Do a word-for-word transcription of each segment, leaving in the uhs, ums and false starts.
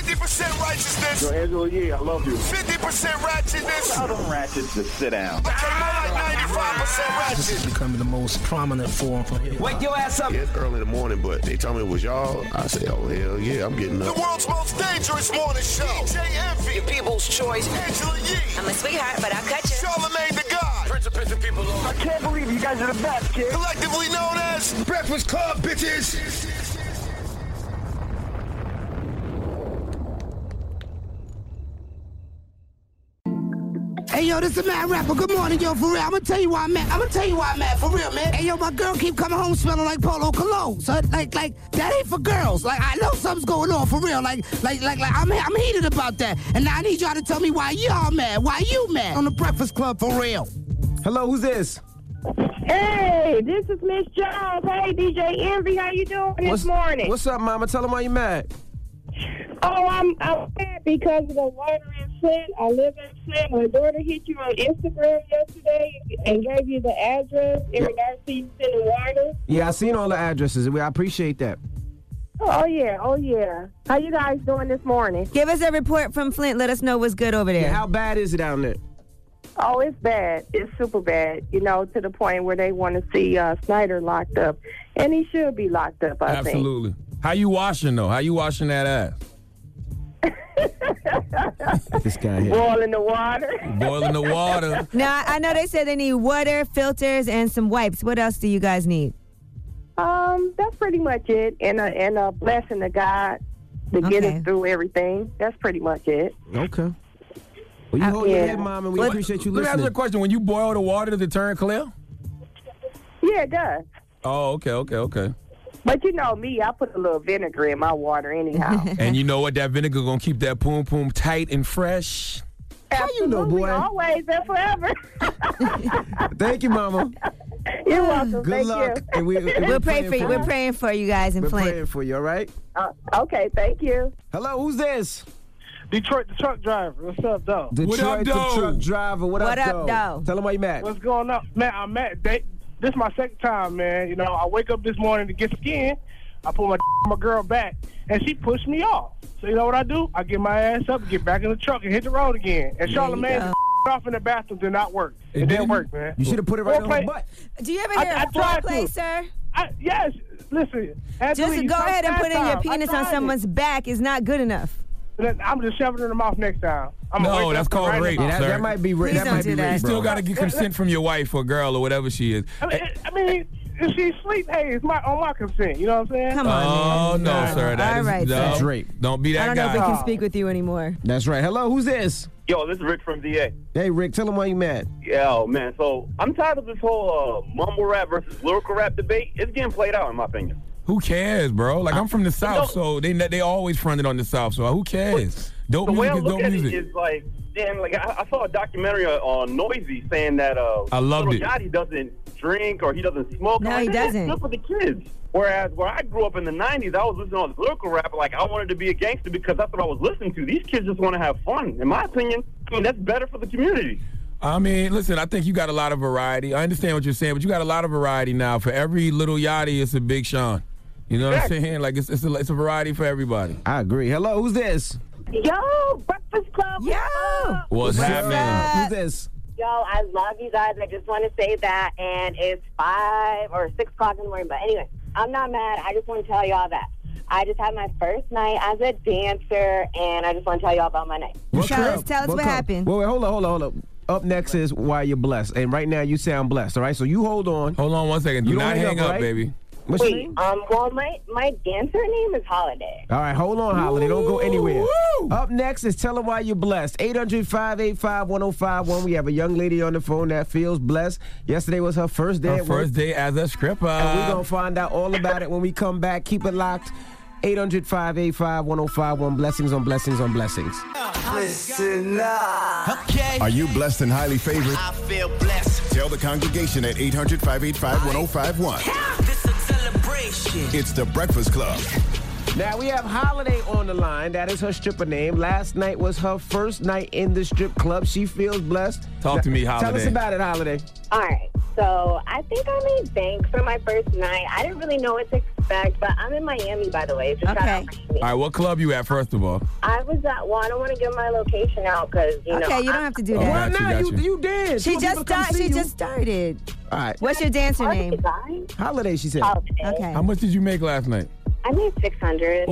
fifty percent righteousness. Yo, Angela Yee, I love you. fifty percent ratchetness. Tell them ratchets to sit down. Okay, more like ninety-five percent ratchet. This is becoming the most prominent form for hip-hop. Wake your ass up. Yeah, it's early in the morning, but they told me it was y'all. I said, oh, hell yeah, I'm getting up. The world's most dangerous morning show. D J Envy. Your people's choice. Angela Yee. I'm a sweetheart, but I'll cut you. Charlamagne the God. Prince of pissing people off. I can't believe you guys are the best, kid. Collectively known as Breakfast Club, bitches. Hey, yo, this is Mad Rapper. Good morning, yo, for real. I'm gonna tell you why I'm mad. I'm gonna tell you why I'm mad, for real, man. Hey, yo, my girl keep coming home smelling like Polo Cologne. So, like, like, that ain't for girls. Like, I know something's going on, for real. Like, like, like, like, I'm, I'm heated about that. And now I need y'all to tell me why y'all mad. Why you mad? On the Breakfast Club, for real. Hello, who's this? Hey, this is Miss Jones. Hey, D J Envy, how you doing this what's, morning? What's up, mama? Tell them why you mad. Oh, I'm I'm mad because of the water in Flint. I live in Flint. My daughter hit you on Instagram yesterday and gave you the address in Yeah. regards to you sending water. Yeah, I seen all the addresses. I appreciate that. Oh, yeah. Oh, yeah. How you guys doing this morning? Give us a report from Flint. Let us know what's good over there. Yeah, how bad is it down there? Oh, it's bad. It's super bad, you know, to the point where they want to see uh, Snyder locked up. And he should be locked up, I think. Absolutely. How you washing, though? How you washing that ass? This guy here. Boiling the water. Boiling the water. Now, I know they said they need water, filters, and some wipes. What else do you guys need? Um, that's pretty much it. And a, and a blessing to God to get Okay. us through everything. That's pretty much it. Okay. Well, you hold yeah. your head, mom, and we Let- appreciate you Let me ask you a listening. question. When you boil the water, does it turn clear? Yeah, it does. Oh, okay, okay, okay. But you know me, I put a little vinegar in my water anyhow. And you know what? That vinegar gonna keep that poom poom tight and fresh. How you know, Absolutely, boy? always and forever. Thank you, mama. You're welcome. Good Thank luck. you. And we, and We'll we're pray for you. We're you. praying for you guys in We're Flint. praying for you, all right? Uh, okay, thank you. Hello, who's this? Detroit, the truck driver. What's up, though? Detroit, up, the though? truck driver. What, What up, up, though? though? Tell him why you mad. What's going on? Man, I'm mad. They, this is my second time, man. You know, I wake up this morning to get skin. I put my my girl back, and she pushed me off. So you know what I do? I get my ass up, get back in the truck, and hit the road again. And There you Charlamagne go. off in the bathroom did not work. It It, didn't didn't? work, man. You should have put it right on Foreplay- her butt. Do you ever I- hear I a tried foreplay, to. sir? I, yes, listen. Angela, Just you go tried ahead and last put in your time. I penis on tried someone's back is not good enough. it. I'm just shoving it in the mouth next time. I'm gonna No, wake that's up called right in the rape, mouth. That, sir. that might be ra- Please that don't might do be that. rape, You still bro. got to get consent from your wife or girl or whatever she is. I mean, I mean, if she sleep, hey, it's my on my consent. You know what I'm saying? Come on, Oh, man. no, sir. That All is, right, no, sir. That's rape. Don't be that I don't know if we guy. can speak with you anymore. That's right. Hello, who's this? Yo, this is Rick from D A. Hey, Rick, tell him why you mad. Yo, man, so I'm tired of this whole uh, mumble rap versus lyrical rap debate. It's getting played out, in my opinion. Who cares, bro? Like, I'm from the South, so they they always fronted on the South, so who cares? Dope The way I music is look dope at music. it is like, damn, like I, I saw a documentary on Noisy saying that uh, I loved Lil it. Yachty doesn't drink or he doesn't smoke. No, I'm he like, "Man, doesn't." It's good for the kids. Whereas where I grew up in the nineties, I was listening to all this lyrical rap. Like I wanted to be a gangster because that's what I was listening to. These kids just want to have fun. In my opinion, I mean that's better for the community. I mean, listen, I think you got a lot of variety. I understand what you're saying, but you got a lot of variety now. For every little Yachty, it's a Big Sean. You know what I'm saying? Like, it's it's a, it's a variety for everybody. I agree. Hello, who's this? Yo, Breakfast Club. Yo! What's happening? Who's this? Yo, I love you guys. I just want to say that. And it's five or six o'clock in the morning. But anyway, I'm not mad. I just want to tell y'all that. I just had my first night as a dancer, and I just want to tell y'all about my night. What Tell club? us- tell us what club? happened. Wait, wait, hold on, hold on, hold on. Up next is why you're blessed. And right now you sound blessed, all right? So you hold on. Hold on one second. Do You not don't hang hang up, up, right? baby. What's your Wait, name? um, well, my, my dancer name is Holiday. All right, hold on, Holiday. Don't go anywhere. Woo! Up next is Tell Them Why You're Blessed. eight hundred, five eight five, one oh five one. We have a young lady on the phone that feels blessed. Yesterday was her first day Her at work. first day as a stripper. And we're going to find out all about it when we come back. Keep it locked. eight hundred, five eight five, one oh five one. Blessings on blessings on blessings. Listen up. Okay. Are you blessed and highly favored? I feel blessed. Tell the congregation at eight hundred, five eight five, one oh five one. This is a celebration. It's the Breakfast Club. Now we have Holiday on the line. That is her stripper name. Last night was her first night in the strip club. She feels blessed. Talk to me, Holiday. Tell us about it, Holiday. All right. So I think I made bank for my first night. I didn't really know what to expect, but I'm in Miami, by the way. So shout out Miami. All right, what club you at, first of all? I was at, well, I don't want to give my location out because, you know. Okay, you don't have to do Oh, that. got you, got you. You did. She just started. She just started. All right. What's your dancer name? Holiday, she said. Okay. How much did you make last night? I made six hundred.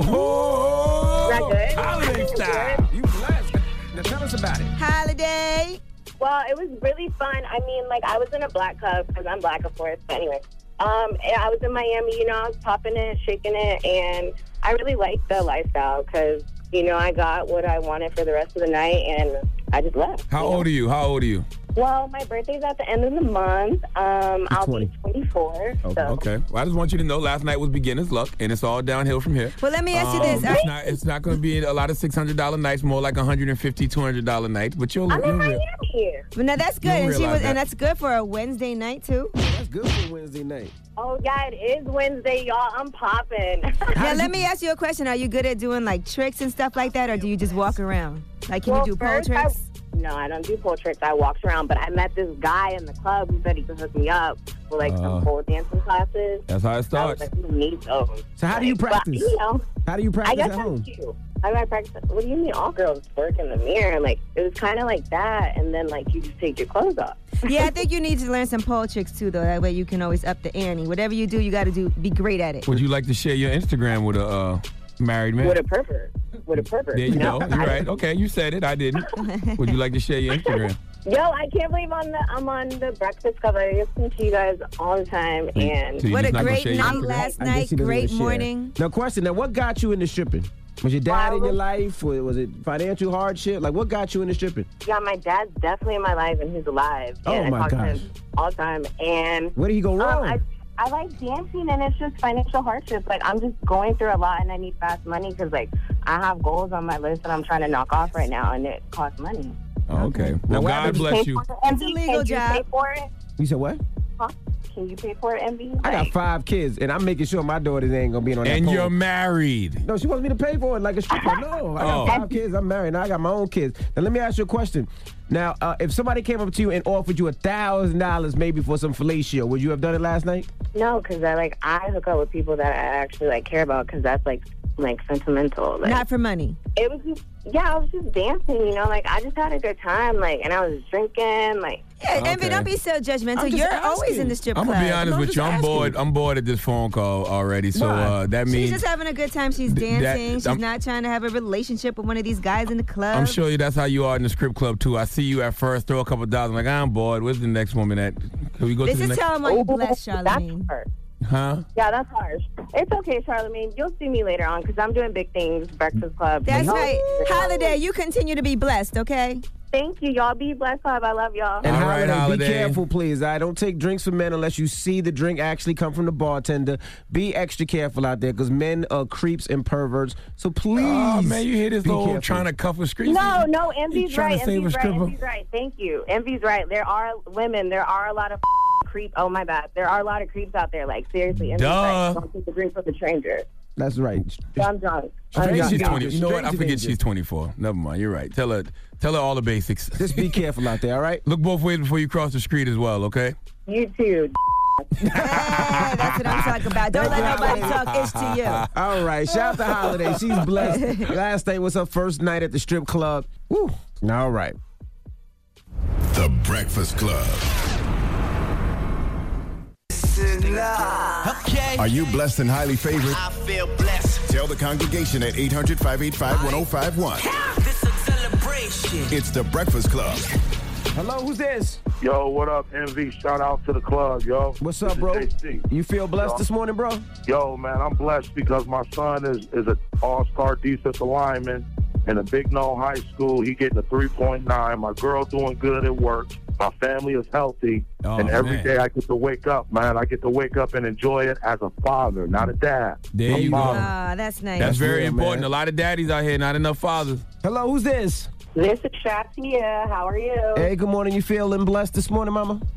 Oh, Is that good? Holiday style. You blessed. Now tell us about it. Holiday. Well, it was really fun. I mean, like, I was in a black club because I'm black, of course. But anyway, um, and I was in Miami, you know, I was popping it, shaking it, and I really liked the lifestyle because, you know, I got what I wanted for the rest of the night, and I just left. How old are you? How old are you? Well, my birthday's at the end of the month. Um, I'll twenty. be twenty-four. Okay. So. okay. Well, I just want you to know last night was beginner's luck, and it's all downhill from here. Well, let me ask you Um, this. It's I- not, it's not going to be a lot of six hundred dollars nights, more like one hundred fifty dollars, two hundred dollars nights, but you'll, I'm you'll in real- Miami. But now that's good, You don't and she realize was, that. and that's good for a Wednesday night too. That's good for Wednesday night. Oh, yeah, it is Wednesday, y'all. I'm popping. Now let me ask you a question: are you good at doing like tricks and stuff like that, or do you just walk around? Like, can Well, you do pole first I- tricks? No, I don't do pole tricks. I walked around, but I met this guy in the club who said he could hook me up for like Uh, some pole dancing classes. That's how it I was starts. like, who needs those? So how do you But, practice? you know, How do you I practice guess at that's home? cute. How do I practice? What do you mean all girls work in the mirror? Like, it was kind of like that, and then like you just take your clothes off. Yeah, I think you need to learn some pole tricks too, though. That way you can always up the ante. Whatever you do, you got to do be great at it. Would you like to share your Instagram with a uh, married man? With a pervert. With a pervert. There you No, go. You're I- right. Okay, you said it. I didn't. Would you like to share your Instagram? Yo, I can't believe I'm, the, I'm on the Breakfast Club. I listen to you guys all the time, and So you What just a not gonna great share your night Instagram? last I guess night. he doesn't Great wanna share. morning. Now, question. Now, what got you into stripping? Was your dad in your life? Was was it financial hardship? Like, what got you into stripping? yeah, my dad's definitely in my life, and he's alive. Oh, and my I talk to gosh. him all the time, and Where did he go Um, wrong? I, I like dancing, and it's just financial hardship. Like, I'm just going through a lot, and I need fast money because, like, I have goals on my list that I'm trying to knock off right now, and it costs money. Oh, okay. Now, Well, what God happens- bless Pay you. for it, M B? It's a legal Can job. you pay for it? You said what? Huh? Can you pay for it, M B? I got Like, five kids, and I'm making sure my daughters ain't gonna be on that And pole. you're married. No, she wants me to pay for it like a stripper. No, I got Oh. five kids. I'm married. Now I got my own kids. Now let me ask you a question. Now, uh, if somebody came up to you and offered you a thousand dollars maybe for some fellatio, would you have done it last night? no, because I like I hook up with people that I actually like care about because that's like like sentimental. Like, Not for money. it was just yeah, I was just dancing, you know, like I just had a good time, like, and I was drinking, like. Yeah, Envy, Okay. don't be so judgmental. I'm just You're asking. always in the strip I'm club. gonna be honest I'm with just you. I'm asking. bored. I'm bored at this phone call already. So Why? uh, that She's means just having a good time. She's Th- that- dancing. She's I'm- not trying to have a relationship with one of these guys in the club. I'm sure you that's how you are in the strip club too. I see you at first, throw a couple dollars. I'm like, I'm bored. Where's the next woman at? Can we go This to the is next? telling why you blessed, That's Charlamagne. hard. Huh? Yeah, that's harsh. It's okay, Charlamagne. You'll see me later on because I'm doing big things. Breakfast Club. That's No. right. Holiday, you continue to be blessed, okay? Thank you, y'all. Be blessed, Club. I love y'all. And All Holiday, right, Holiday. be careful, please. I don't take drinks from men unless you see the drink actually come from the bartender. Be extra careful out there because men are creeps and perverts. So please, Oh man, you hear this be old careful. trying to cuff a street? No, no, You Envy's trying right. to save a Envy's right. stripper? Envy's right. Thank you. Envy's right. There are women. There are a lot of creep. Oh my bad. There are a lot of creeps out there. Like seriously, Envy's Duh. right. Don't take a drink from a stranger. That's right. I'm drunk. I I'm forget drunk. she's Stranger twenty. You know what? I danger. forget she's twenty-four. Never mind. You're right. Tell her, tell her all the basics. Just be careful out there, all right? Look both ways before you cross the street as well. Okay. You too. Hey, that's what I'm talking about. Don't let nobody talk ish to you. All right. Shout out to Holiday. She's blessed. Last night was her first night at the strip club. Woo. All right. The Breakfast Club. Okay. Are you blessed and highly favored? I feel blessed. Tell the congregation at eight hundred, five eight five, one oh five one. This a celebration. It's The Breakfast Club. Hello, who's this? Yo, what up, Envy? Shout out to the club, yo. What's This up, is bro? J C. You feel blessed this morning, bro? Yo, man, I'm blessed because my son is, is an all-star defensive lineman in a Big No High School. He getting a three point nine. My girl doing good at work. My family is healthy. Oh, and every man. day I get to wake up, man. I get to wake up and enjoy it as a father, not a dad. There A you go. father. Ah, that's nice. That's very real, important. man. A lot of daddies out here, not enough fathers. Hello, who's this? This is Shatia. How are you? Hey, good morning. You feeling blessed this morning, mama?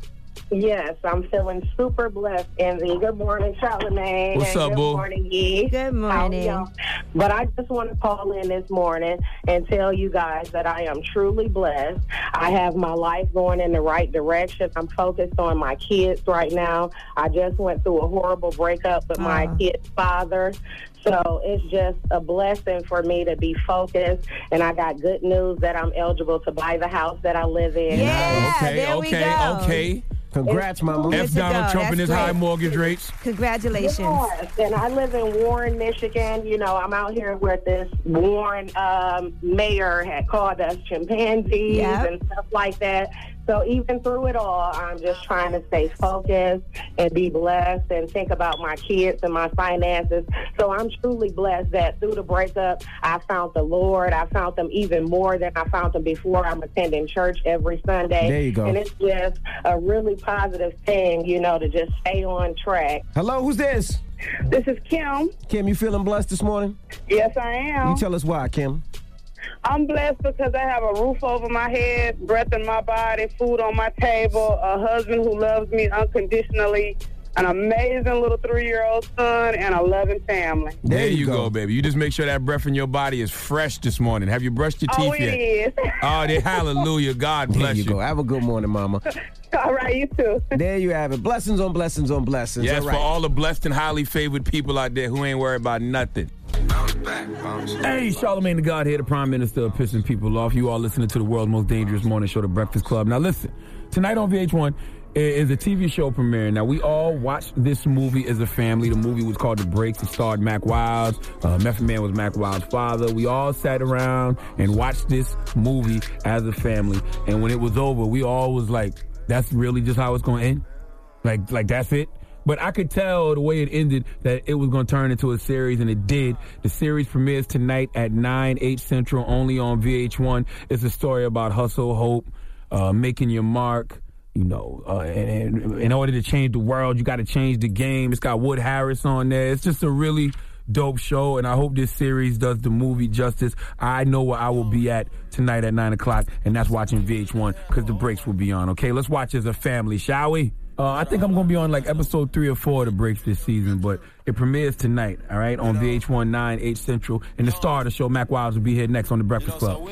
Yes, I'm feeling super blessed, Envy. Good morning, Charlamagne. What's and up, good boo? morning, Yee. Good morning. How y'all? But I just want to call in this morning and tell you guys that I am truly blessed. I have my life going in the right direction. I'm focused on my kids right now. I just went through a horrible breakup with my Oh. kid's father. So it's just a blessing for me to be focused, and I got good news that I'm eligible to buy the house that I live in. Yeah, Okay, there we okay, go. okay. Congrats, Mama. F to Donald go. Trump and That's his high great. mortgage rates. Congratulations. Yes, and I live in Warren, Michigan. You know, I'm out here where this Warren um, mayor had called us chimpanzees Yep. and stuff like that. So even through it all, I'm just trying to stay focused and be blessed and think about my kids and my finances. So I'm truly blessed that through the breakup, I found the Lord. I found Him even more than I found Him before. I'm attending church every Sunday. There you go. And it's just a really positive thing, you know, to just stay on track. Hello, who's this? This is Kim. Kim, you feeling blessed this morning? Yes, I am. You tell us why, Kim. I'm blessed because I have a roof over my head, breath in my body, food on my table, a husband who loves me unconditionally, an amazing little three-year-old son, and a loving family. There, There you you go. go. baby. You just make sure that breath in your body is fresh this morning. Have you brushed your teeth Oh, it yet? is. Oh, they, hallelujah. God There bless you you. go. Have a good morning, Mama. All right, you too. There you have it. Blessings on blessings on blessings. Yes, All for right. all the blessed and highly favored people out there who ain't worried about nothing. Hey, Charlamagne the God here, the Prime Minister of pissing people off. You all listening to the world's most dangerous morning show, The Breakfast Club. Now listen, tonight on V H one is a T V show premiere. Now we all watched this movie as a family. The movie was called The Breaks. It starred Mac Wilds. Uh, Method Man was Mac Wilds' father. We all sat around and watched this movie as a family. And when it was over, we all was like, that's really just how it's going to end? Like, like that's it? But I could tell the way it ended that it was going to turn into a series, and it did. The series premieres tonight at nine, eight Central, only on V H one. It's a story about hustle, hope, uh, making your mark. You know, uh, and, and in order to change the world, you got to change the game. It's got Wood Harris on there. It's just a really dope show, and I hope this series does the movie justice. I know where I will be at tonight at nine o'clock, and that's watching V H one because the breaks will be on. Okay, let's watch as a family, shall we? Uh, I think I'm going to be on like episode three or four of the breaks this season, but it premieres tonight, all right, on V H one, nine, eight Central. And the star of the show, Mac Wilds, will be here next on The Breakfast Club.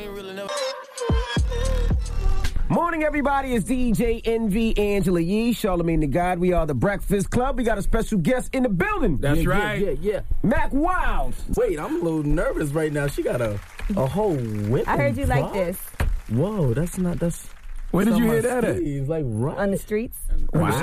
Morning, everybody. It's D J Envy, Angela Yee, Charlamagne the God. We are The Breakfast Club. We got a special guest in the building. That's yeah, right. Yeah, yeah, yeah. Mac Wilds. Wait, I'm a little nervous right now. She got a a whole whip. I heard and you like drop? this. Whoa, that's not that's. Where did that's you on hear my that at? sleeves, like right On the streets. on the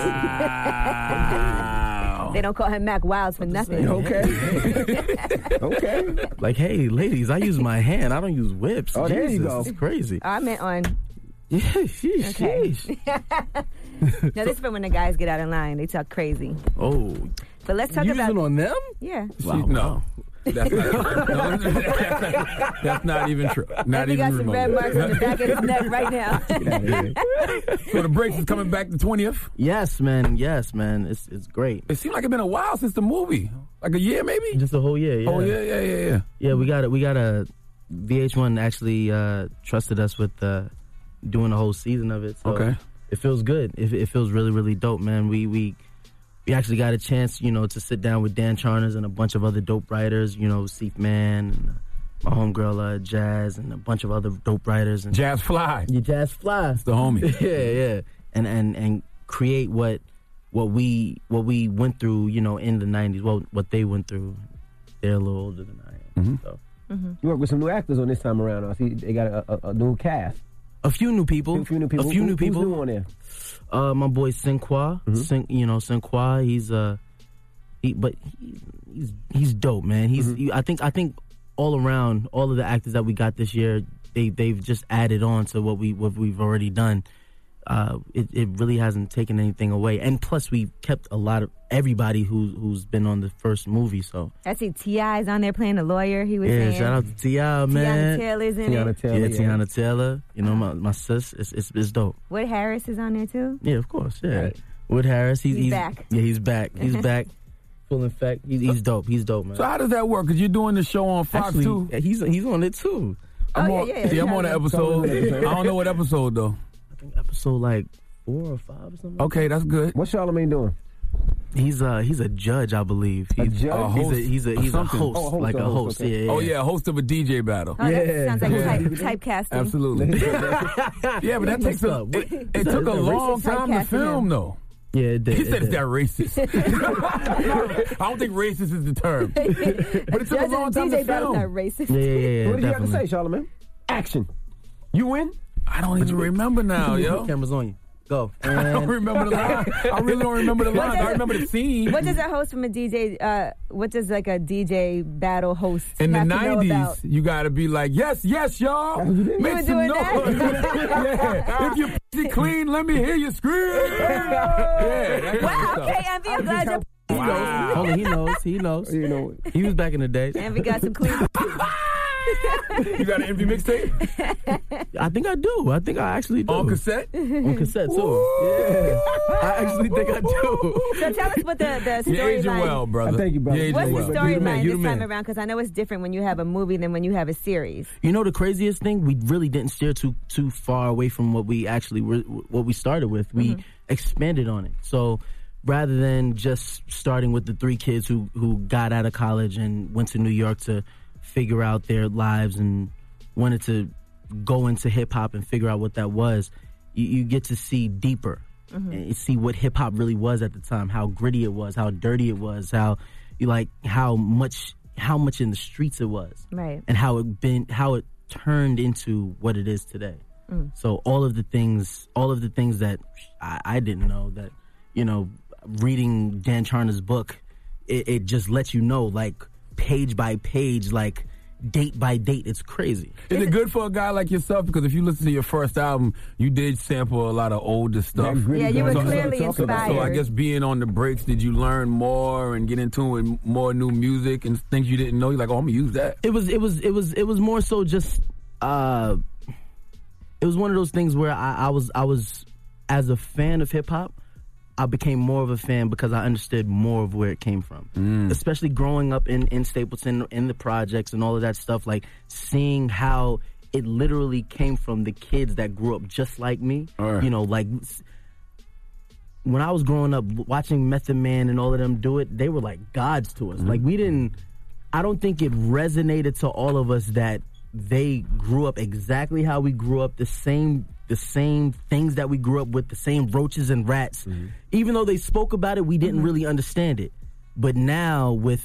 Wow. They don't call him Mac Wilds for nothing. Okay. Okay. streets. Like, hey, ladies, I use my hand. I don't use whips. Oh, there you Jesus, go. It's crazy. Oh, I meant on. Yeah, sheesh, Okay. sheesh. No, this is for when the guys get out of line. They talk crazy. Oh, But let's talk using about. on them? Yeah. Wow, No. wow. That's not, no, that's, not, that's not even true. Not He even got some remotely. red marks on the back of his neck right now. So the breaks is coming back the twentieth. Yes, man. Yes, man. It's it's great. It seemed like it's been a while since the movie, like a year maybe. Just a whole year. Yeah. Oh yeah, yeah, yeah, yeah. Yeah, we got it. We got a V H one actually uh, trusted us with uh, doing the whole season of it. So Okay. it feels good. It, it feels really, really dope, man. We we we actually got a chance, you know, to sit down with Dan Charners and a bunch of other dope writers. You know, Seif Man, and my homegirl uh, Jazz, and a bunch of other dope writers. And Jazz Fly. Yeah, Jazz Fly, the homie. yeah, yeah, and and and create what what we what we went through, you know, in the nineties. Well, what they went through. They're a little older than I am. Mm-hmm. So. Mm-hmm. You work with some new actors on this time around. I see they got a, a, a new cast. A few new people. A few new people. A few Who- new who's people. new on there? Uh, my boy Sinqua. Mhm. Sin, you know Sinqua. He's uh, he, but he, he's he's dope, man. He's Mhm. he, I think I think all around all of the actors that we got this year, they they've just added on to what we what we've already done. Uh, it it really hasn't taken anything away, and plus we've kept a lot of everybody who's who's been on the first movie. So I see T I is on there playing a lawyer. He was yeah, saying. shout out to T I, man. Tiana Taylor's in Tiana it. Taylor. Yeah, yeah. Tiana Taylor. You know my my sis. It's it's, it's dope. Wood Harris is on there too. Yeah, of course. Yeah, Right. Wood Harris. He's, He's back. Yeah, he's back. He's back. Full effect. He's, he's dope. He's dope, man. So how does that work? Because you're doing the show on Fox Actually, too. He's he's on it too. I'm Oh, on, yeah, yeah, I'm on the yeah. episode. I don't know what episode though. I think episode like four or five or something. Okay, that's good. What's Charlamagne doing? He's a he's a judge, I believe. He's a judge. A host, he's a he's a, he's a host, oh, a host, like a host. okay. Yeah, yeah. Oh yeah, host of a D J battle. Oh, that Yeah. sounds like Yeah. type, typecasting. Absolutely. Yeah, but that takes a. It, it took a long time to film, though. Yeah, it did. He it said did. that racist. I don't think racist is the term. But it took a long time D J to battle's not film. racist. Yeah, yeah, yeah. What did you have to definitely. say, Charlamagne? Action. You win? I don't even remember now, yo. Camera's on you. Go. I don't remember the line. I really don't remember the lines. I remember the scene. What does a host from a D J, uh, what does like a D J battle host In the have to know about? nineties, you got to be like, yes, yes, y'all. You were Make some doing noise. that? Yeah. If you're pussy clean, let me hear you scream. Yeah, that kind Wow, of okay, stuff. Envy, I'm glad you're... Wow. Hold on, he knows. He knows. You know. He was back in the day. Envy got some clean... You got an Envy mixtape? I think I do. I think I actually do. On cassette? On cassette too. Yeah. I actually think I do. So tell us what the, the You're aging storyline... well, brother. Thank you, brother. You're What's aging the well. You the man, storyline you this the time man. around? Because I know it's different when you have a movie than when you have a series. You know the craziest thing? We really didn't steer too too far away from what we actually were, what we started with. We Mhm. expanded on it. So rather than just starting with the three kids who who got out of college and went to New York to figure out their lives and wanted to go into hip hop and figure out what that was, you, you get to see deeper. Mhm. And you see what hip hop really was at the time, how gritty it was, how dirty it was, how you like how much how much in the streets it was. Right. And how it been how it turned into what it is today. Mm. So all of the things all of the things that I, I didn't know, that, you know, reading Dan Charna's book, it, it just lets you know, like, page by page, like date by date. It's crazy. Is it good for a guy like yourself? Because if you listen to your first album, you did sample a lot of older stuff. Yeah, you were So- so- clearly so, so, inspired. so I guess being on the breaks, did you learn more and get into it, more new music and things you didn't know? You're like, oh, I'm gonna use that. It was it was it was it was more so just uh it was one of those things where I, I was I was as a fan of hip hop, I became more of a fan because I understood more of where it came from. Mm. Especially growing up in, in Stapleton, in the projects and all of that stuff, like seeing how it literally came from the kids that grew up just like me. Right. You know, like when I was growing up watching Method Man and all of them do it, they were like gods to us. Mm-hmm. Like we didn't, I don't think it resonated to all of us that they grew up exactly how we grew up, the same the same things that we grew up with, the same roaches and rats. Mm-hmm. Even though they spoke about it, we didn't really understand it. But now with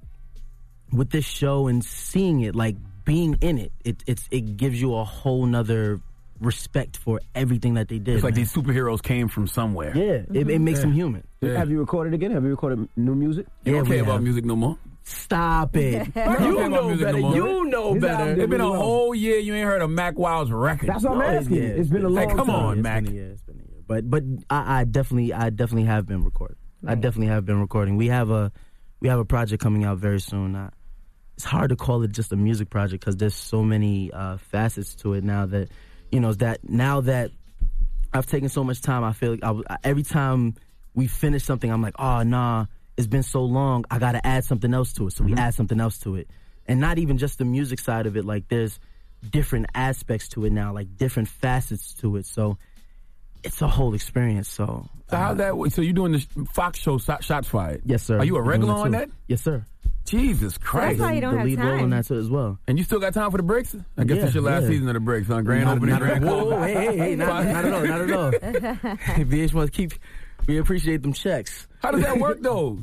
with this show and seeing it, like being in it, it it's it gives you a whole nother respect for everything that they did. It's like man. these superheroes came from somewhere. Yeah, it, it makes Yeah. them human. Yeah. Have you recorded again? Have you recorded new music? You don't Yeah, care we about have. music no more? Stop it. You don't care You about know music better. no more. You know His album better. did It's been a really well. whole year you ain't heard of Mac Wild's record. That's what I'm No, asking. yeah, It's been a long Hey, come time. on, It's Mac. been a year, it's been a year. But but I, I definitely I definitely have been recording. I definitely have been recording. We have a we have a project coming out very soon. Uh, it's hard to call it just a music project because there's so many uh, facets to it now that you know that now that I've taken so much time. I feel like I, was- every time we finish something, I'm like, oh nah, it's been so long. I got to add something else to it. So we add something else to it, and not even just the music side of it. Like there's different aspects to it now, like different facets to it. So it's a whole experience. So, So how's that? So you doing the Fox show, Shot- Shots Fired? yes, sir. Are you a We're doing regular it on too. that? Yes, sir. Jesus Christ. why you don't the have lead role time. on that too as well. And you still got time for the breaks? I guess Yeah, it's your last yeah. season of the breaks, huh? Grand Not- opening, not- grand whoa, close. hey, hey, hey, not, not at all, not at all. V H one keep, we appreciate them checks. How does that work, though?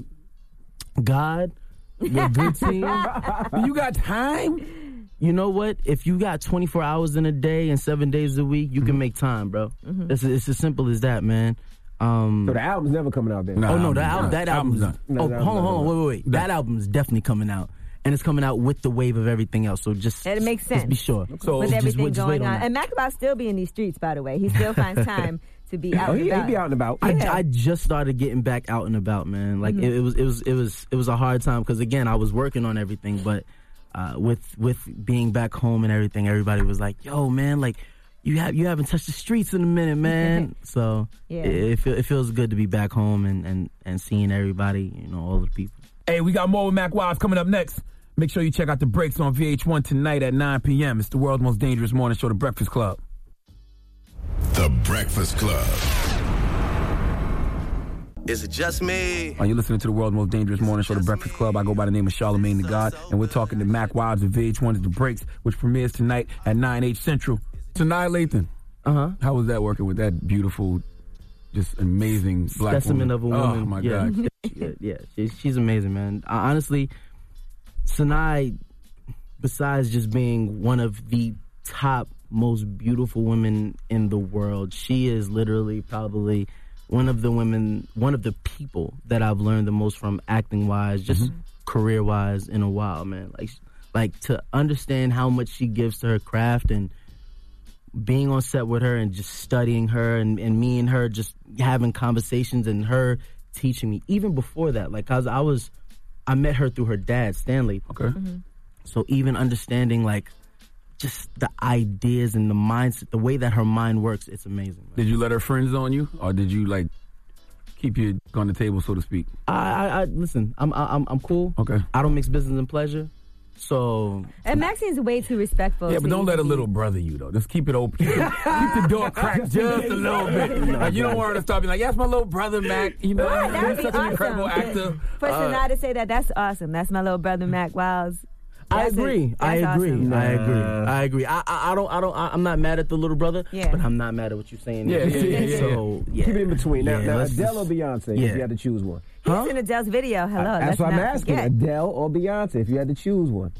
God, we're a good team. You got time? You know what? If you got twenty-four hours in a day and seven days a week, you can make time, bro. It's, it's as simple as that, man. Um, So the album's never coming out then. Nah. oh no, that album's album, done. that Album's album's. done. Oh, No, hold on, no, hold on, no, wait, wait, wait. That album is definitely coming out, and it's coming out with the wave of everything else. So just It makes Just sense. be sure. So With just everything wait- just wait going on on. that. And Macabot still be in these streets, by the way. He still finds time to be out Oh, and he, he about. be out and about. I, Yeah. I just started getting back out and about, man. Like Mhm. it, it was, it was, it was, it was a hard time because again, I was working on everything, but uh, with with being back home and everything, everybody was like, "Yo, man, like you have you haven't touched the streets in a minute, man." So Yeah. it, it, feel, it feels good to be back home and, and, and seeing everybody, you know, all the people. Hey, we got more with Mac Wiles coming up next. Make sure you check out the breaks on V H one tonight at nine p.m. It's the world's most dangerous morning show, The Breakfast Club. The Breakfast Club. Is it just me? Are you listening to the world's most dangerous morning show, The Breakfast Club? I go by the name of Charlamagne the God, and we're talking to Mac Wilds of V H one's The Breaks, which premieres tonight at nine, eight Central. Sanaa Lathan. Uh-huh. How was that working with that beautiful, just amazing black specimen woman? of a woman? Oh, my yeah. God. yeah, yeah. She's, she's amazing, man. Uh, honestly, Sanaa, besides just being one of the top, most beautiful women in the world, she is literally probably one of the women, one of the people that I've learned the most from, acting wise, just mm-hmm. career wise, in a while, man. Like, like to understand how much she gives to her craft, and being on set with her and just studying her, and, and me and her just having conversations, and her teaching me. Even before that, like, cause I was, I met her through her dad, Stanley. Okay. Mm-hmm. So even understanding, like, just the ideas and the mindset, the way that her mind works, it's amazing. Man. Did you let her friends on you, or did you like keep your on the table, so to speak? I, I, I listen. I'm, I'm, I'm cool. Okay. I don't mix business and pleasure, so. And Maxine's way too respectful. Yeah, but don't let a little brother you though. Just keep it open. Keep, it, keep the door cracked just a little bit. Like, you don't want her to stop being like, "Yeah, that's my little brother, Mac." You know, Right, that would he's be such awesome. an incredible actor. For Uh, Sanaa to say that, that's awesome. That's my little brother, Mac Wilds. I That's agree. A, I agree. awesome. I agree. I agree. I, I, I don't. I don't. I, I'm not mad at the little brother. Yeah. But I'm not mad at what you're saying. Yeah, yeah, yeah, yeah. So yeah. Keep it in between. Now, Yeah, now let's Adele just- or Beyonce, yeah. if you had to choose one. He's in Adele's video. Hello. That's let's what I'm not asking. forget. Adele or Beyonce, if you had to choose one.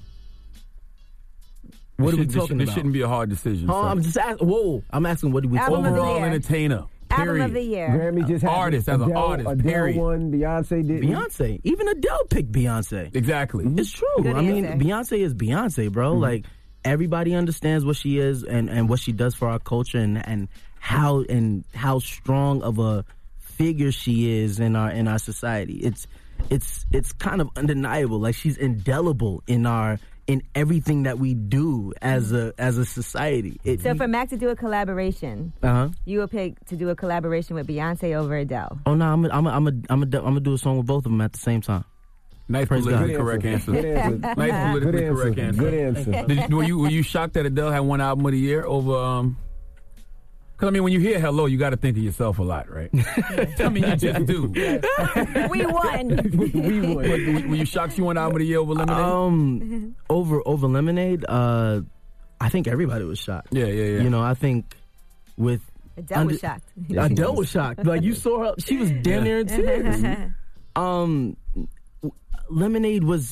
What this are we should- talking this, about? This shouldn't be a hard decision. Oh, sir. I'm just asking. Whoa, I'm asking. What are we Album talking of the about? Overall year. entertainer. Album Period. of the year. Grammy just had Artist, as an Adele, artist, Adele period. won, Beyonce did. Beyonce. Even Adele picked Beyonce. Exactly. It's true. Good I mean, answer. Beyonce is Beyonce, bro. Mm-hmm. Like, everybody understands what she is and, and what she does for our culture, and, and how and how strong of a figure she is in our in our society. It's it's it's kind of undeniable. Like, she's indelible in our in everything that we do as a as a society. It, So for Mac to do a collaboration, uh huh. you would pick to do a collaboration with Beyonce over Adele. Oh no, I'm a, I'm a, I'm a, I'm a, I'm gonna do a song with both of them at the same time. Nice Praise politically God. correct answer. Good answer. Nice Good politically answer. correct answer. Good answer. Did you, were you were you shocked that Adele had one album of the year over? um Because I mean, when you hear "Hello," you got to think of yourself a lot, right? I mean, you just do. We won. we won. Were, were you shocked she won album of the year over Lemonade? Um, over over Lemonade, uh, I think everybody was shocked. yeah, yeah, yeah. You know, I think with Adele was shocked. Adele was shocked. Like, you saw her, she was damn near in tears. Um, Lemonade was,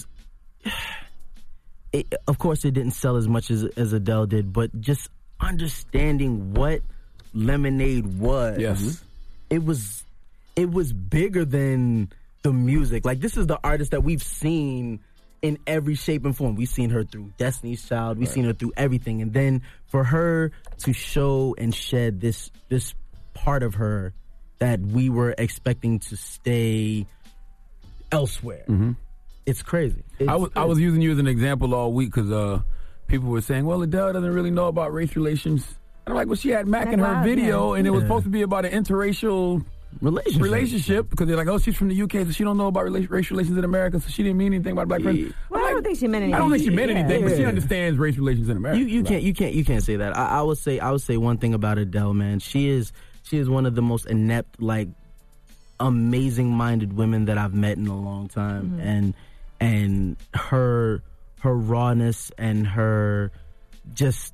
it, of course, it didn't sell as much as as Adele did, but just understanding what Lemonade was, Yes. it was it was bigger than the music. Like, this is the artist that we've seen in every shape and form. We've seen her through Destiny's Child. We've Right. seen her through everything. And then for her to show and shed this this part of her that we were expecting to stay elsewhere, Mm-hmm. it's crazy. It's I was I crazy. was using you as an example all week because uh, people were saying, "Well, Adele doesn't really know about race relations." And I'm like, "Well, she had Mac Mac in her Wild, video, yeah. and it was Yeah. supposed to be about an interracial relationship. relationship because they're like, oh, she's from the U K, so she don't know about rela- race relations in America, so she didn't mean anything about black friends." Well, I don't think she meant anything. I don't think she meant Yeah. anything, but she Yeah. understands race relations in America. You you can't you can't you can't say that. I, I would say I would say one thing about Adele, man. She is she is one of the most inept, like, amazing minded women that I've met in a long time, Mm-hmm. and and her her rawness and her just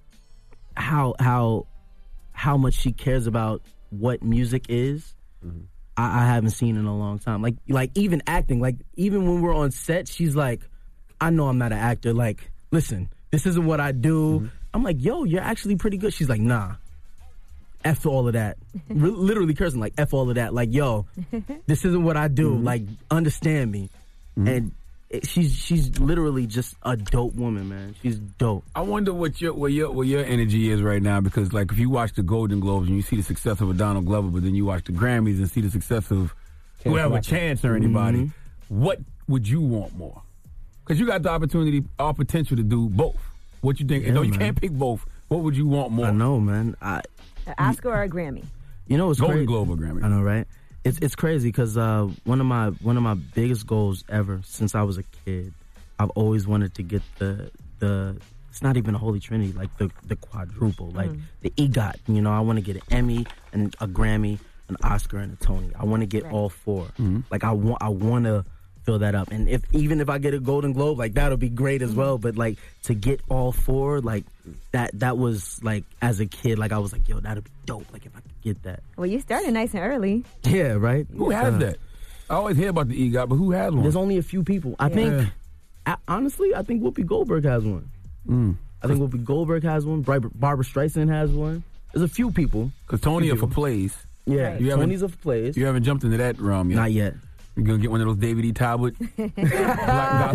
how how how much she cares about what music is. Mm-hmm. I, I haven't seen in a long time. Like like even acting, like even when we're on set, she's like, I know I'm not an actor. Like, listen, this isn't what I do. Mm-hmm. I'm like, yo, you're actually pretty good. She's like, nah. F all of that. R- literally cursing, like, F all of that. Like, yo, this isn't what I do. Mm-hmm. Like, understand me. And it, she's she's literally just a dope woman, man. She's dope. I wonder what your what your what your energy is right now, because like if you watch the Golden Globes and you see the success of a Donald Glover, but then you watch the Grammys and see the success of whoever, Rapper. Chance or anybody, Mm-hmm. what would you want more? Because you got the opportunity or potential to do both. What you think? Yeah, no, you man. can't pick both. What would you want more? I know, man. I An Oscar or a Grammy? You know what's Golden crazy? Globe or Grammy. I know, right? It's it's crazy because uh, one of my one of my biggest goals ever since I was a kid, I've always wanted to get the the. It's not even a Holy Trinity, like the the quadruple, like Mm. the EGOT. You know, I want to get an Emmy and a Grammy an Oscar and a Tony. I want to get Right. all four. Mhm. Like I want, I want to fill that up. And if even if I get a Golden Globe, like that'll be great as well. But like to get all four, like that, that was like as a kid, like I was like, yo, that'd be dope. Like if I could get that. Well, you started nice and early. Yeah, right. Who has Uh, that? I always hear about the EGOT, but who has one? There's only a few people. I Yeah. think, I, honestly, I think Whoopi Goldberg has one. Mm. I think Whoopi Goldberg has one. Barbara, Barbara Streisand has one. There's a few people. Because Tony Few are for people. plays. Yeah, Right. You haven't- Tony's of plays. You haven't jumped into that realm yet. Not yet. You're going to get one of those David E. Talbot Black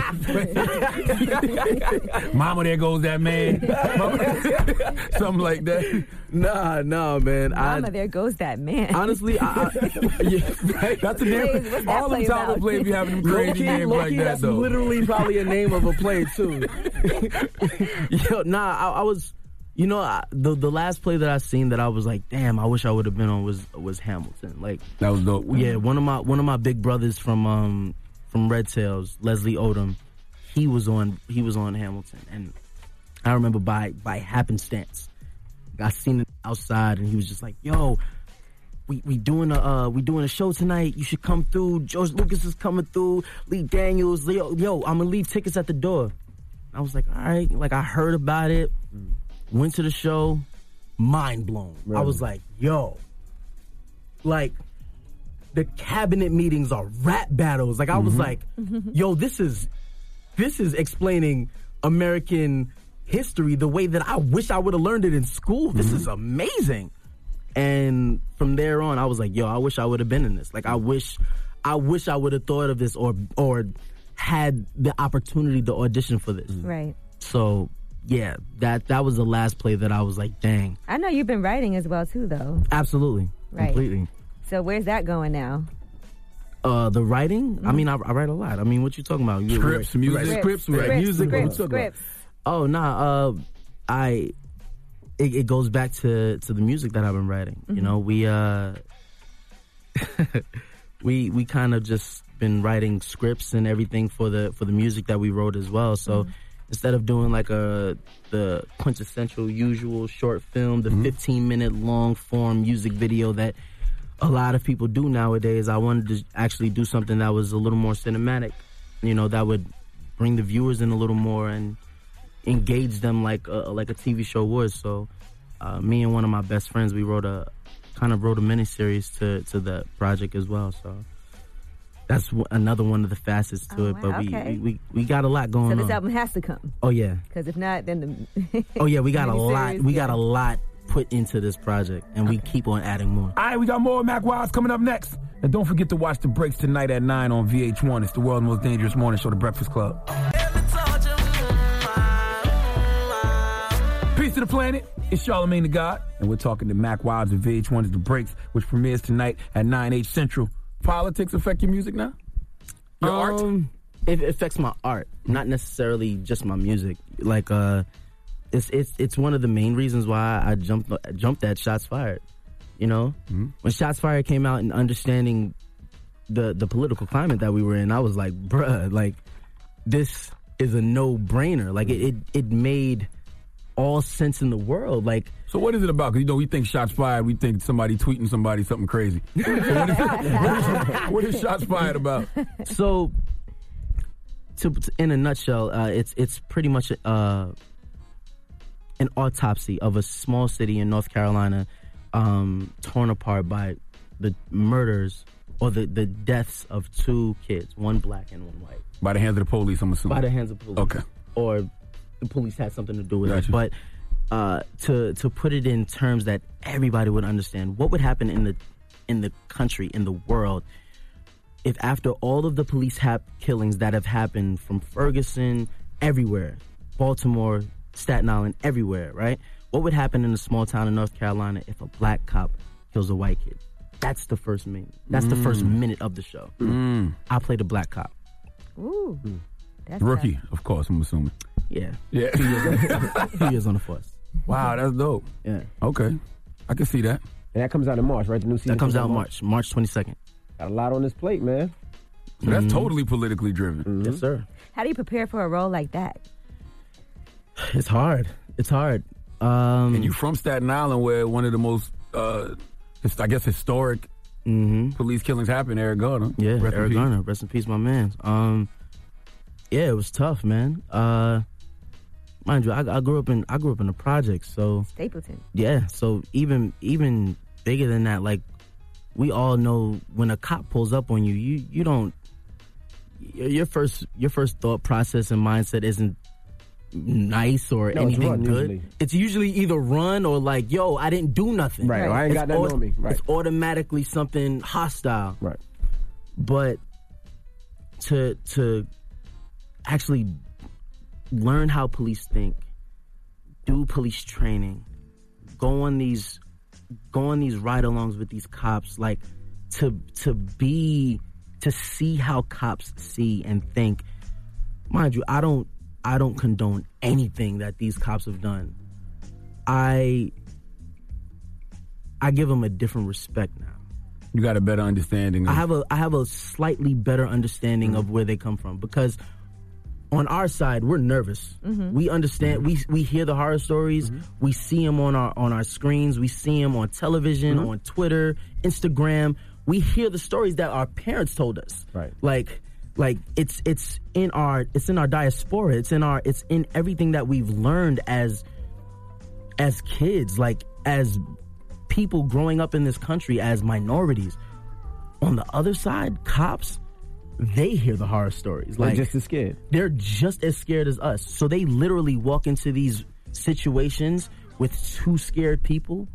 gospel. Mama, there goes that man. Something like that. Nah, nah, man. Mama, I, there goes that man. honestly, I, I, yeah, right. That's a Plays, different. what's that All them play Talbot about? plays be having them Low crazy key, names low like key, that, that's though. literally probably a name of a play too. Yo, nah, I, I was, you know, I, the the last play that I seen that I was like, damn, I wish I would have been on was was Hamilton. Like, That was dope. yeah, one of my one of my big brothers from um from Red Tails, Leslie Odom, he was on he was on Hamilton, and I remember by by happenstance, I seen him outside, and he was just like, yo. We we doing a uh, we doing a show tonight. You should come through. George Lucas is coming through. Lee Daniels. Yo, yo, I'm gonna leave tickets at the door. I was like, all right. Like I heard about it. Went to the show. Mind blown. I was like, yo. Like the cabinet meetings are rap battles. Like I was like, yo, this is this is explaining American history the way that I wish I would have learned it in school. This is amazing. And from there on, I was like, yo, I wish I would have been in this. Like, I wish, I wish I would have thought of this or, or had the opportunity to audition for this. Right. So, yeah, that, that was the last play that I was like, dang. I know you've been writing as well too, though. Absolutely. Right. Completely. So where's that going now? Uh, the writing? I mean, I, I write a lot. I mean, what you talking about? You- Scripts, we music. write Scripts, we write Scripts, music. What scripts, you talking about? scripts. Oh, nah, uh, I, it, it goes back to, to the music that I've been writing. You know, we, uh, we, we kind of just been writing scripts and everything for the, for the music that we wrote as well. So instead of doing like a, the quintessential usual short film, the fifteen minute long form music video that a lot of people do nowadays, I wanted to actually do something that was a little more cinematic, you know, that would bring the viewers in a little more and engage them like a, like a T V show would. So uh, me and one of my best friends, we wrote a kind of wrote a miniseries to to the project as well. So that's w- another one of the facets to Oh, it. wow, But we, okay. we, we we got a lot going So this on. album has to come. Oh yeah, Because if not, then the oh yeah, we got a miniseries, lot. We yeah. got a lot put into this project, and we keep on adding more. All right, we got more Mac Wiles coming up next. And don't forget to watch The Breaks tonight at nine on V H one. It's the world's most dangerous morning show, The Breakfast Club. Peace to the planet. It's Charlamagne the God. And we're talking to Mac Wiles of V H one's The Breaks, which premieres tonight at nine, eight Central. Politics affect your music now? Your art? um, It affects my art, not necessarily just my music. Like, uh, it's it's it's one of the main reasons why I jumped jumped at Shots Fired. You know, Mm-hmm. when Shots Fired came out and understanding the the political climate that we were in, I was like, bruh, like this is a no brainer. Like it, it it made all sense in the world. Like, So what is it about? Because, you know, we think Shots Fired, we think somebody tweeting somebody something crazy. So what, is, what, is, what is Shots Fired about? so to, to- in a nutshell, uh, it's it's pretty much uh, an autopsy of a small city in North Carolina, um, torn apart by the murders or the, the deaths of two kids, one black and one white. By the hands of the police, I'm assuming. By the hands of police. Okay. Or the police had something to do with Gotcha. it. But uh, to to put it in terms that everybody would understand, what would happen in the in the country, in the world, if after all of the police hap- killings that have happened from Ferguson, everywhere, Baltimore, Staten Island, everywhere, right? What would happen in a small town in North Carolina if a black cop kills a white kid? That's the first minute. That's the first minute of the show. Mm. I played a black cop. Ooh. That's Rookie, of course, I'm assuming. Yeah. Yeah. Two years, two years on the force. Wow, that's dope. Yeah. Okay. I can see that. And that comes out in March, right? The new season That comes out in March, March twenty-second. Got a lot on this plate, man. So that's totally politically driven. Yes, sir. How do you prepare for a role like that? It's hard. It's hard. Um, And you from Staten Island, where one of the most uh, his, I guess, historic mm-hmm. police killings happen in Eric Garner. Yeah, Rest in Eric peace. Garner. Rest in peace, my man. Um, yeah, it was tough, man. Uh, mind you, I, I grew up in I grew up in the projects, so Stapleton. Yeah, so even even bigger than that, like we all know when a cop pulls up on you, you you don't your first your first thought process and mindset isn't nice or No, it's anything run, good. usually. It's usually either run or like, yo, I didn't do nothing. Right, or I ain't It's got nothing au- on me. Right. It's automatically something hostile. Right. But to to actually learn how police think, do police training, go on these go on these ride-alongs with these cops, like to to be to see how cops see and think. Mind you, I don't I don't condone anything that these cops have done. I I give them a different respect now. You got a better understanding. Of- I have a I have a slightly better understanding mm-hmm. of where they come from, because on our side we're nervous. Mm-hmm. We understand. Mm-hmm. We we hear the horror stories. Mm-hmm. We see them on our on our screens. We see them on television, mm-hmm. on Twitter, Instagram. We hear the stories that our parents told us. Right. Like like it's it's in our it's in our diaspora. It's in our it's in everything that we've learned as as kids. Like as people growing up in this country as minorities. On the other side, cops, they hear the horror stories. They're Like just as scared. They're just as scared as us. So they literally walk into these situations with two scared people.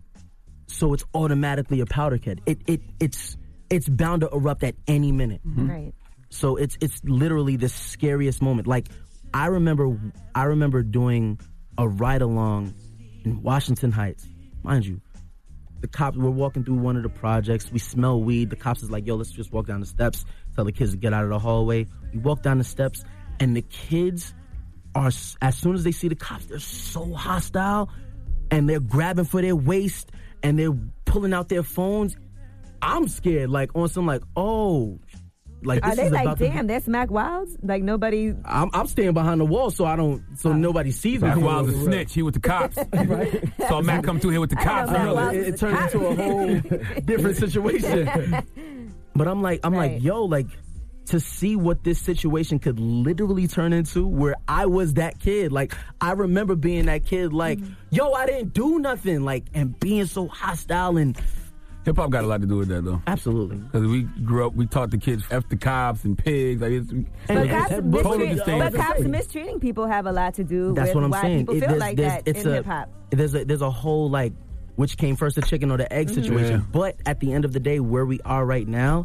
So it's automatically a powder keg. It it it's it's bound to erupt at any minute. Mm-hmm. Right. So it's it's literally the scariest moment. Like I remember I remember doing a ride along in Washington Heights. Mind you, the cops were walking through one of the projects. We smell weed. The cops is like, yo, let's just walk down the steps. Tell the kids to get out of the hallway. We walk down the steps, and the kids are, as soon as they see the cops, they're so hostile, and they're grabbing for their waist, and they're pulling out their phones. I'm scared, like on some like, oh, like this Are they is like, about damn, to. that's Mac Wilds? Like nobody. I'm, I'm staying behind the wall, so I don't, so nobody sees me. Mac Wild's a snitch. He with the cops. Right? So Mac come through here with the cops. I know, Really. it, it turned into a whole different situation. But I'm like, I'm Right. like, yo, like to see what this situation could literally turn into, where I was that kid. Like I remember being that kid, like, Mm-hmm. yo, I didn't do nothing, like, and being so hostile. And Hip hop got a lot to do with that, though. absolutely, Because we grew up, we taught the kids F the cops and pigs. Like it's, But cops, it's- mistreat, totally but the cops same. mistreating people have a lot to do that's with what I'm why saying. people It- feel there's- like there's- that it's in a- hip hop. There's a there's a whole like which came first, the chicken or the egg Mm-hmm. situation. Yeah. But at the end of the day, where we are right now,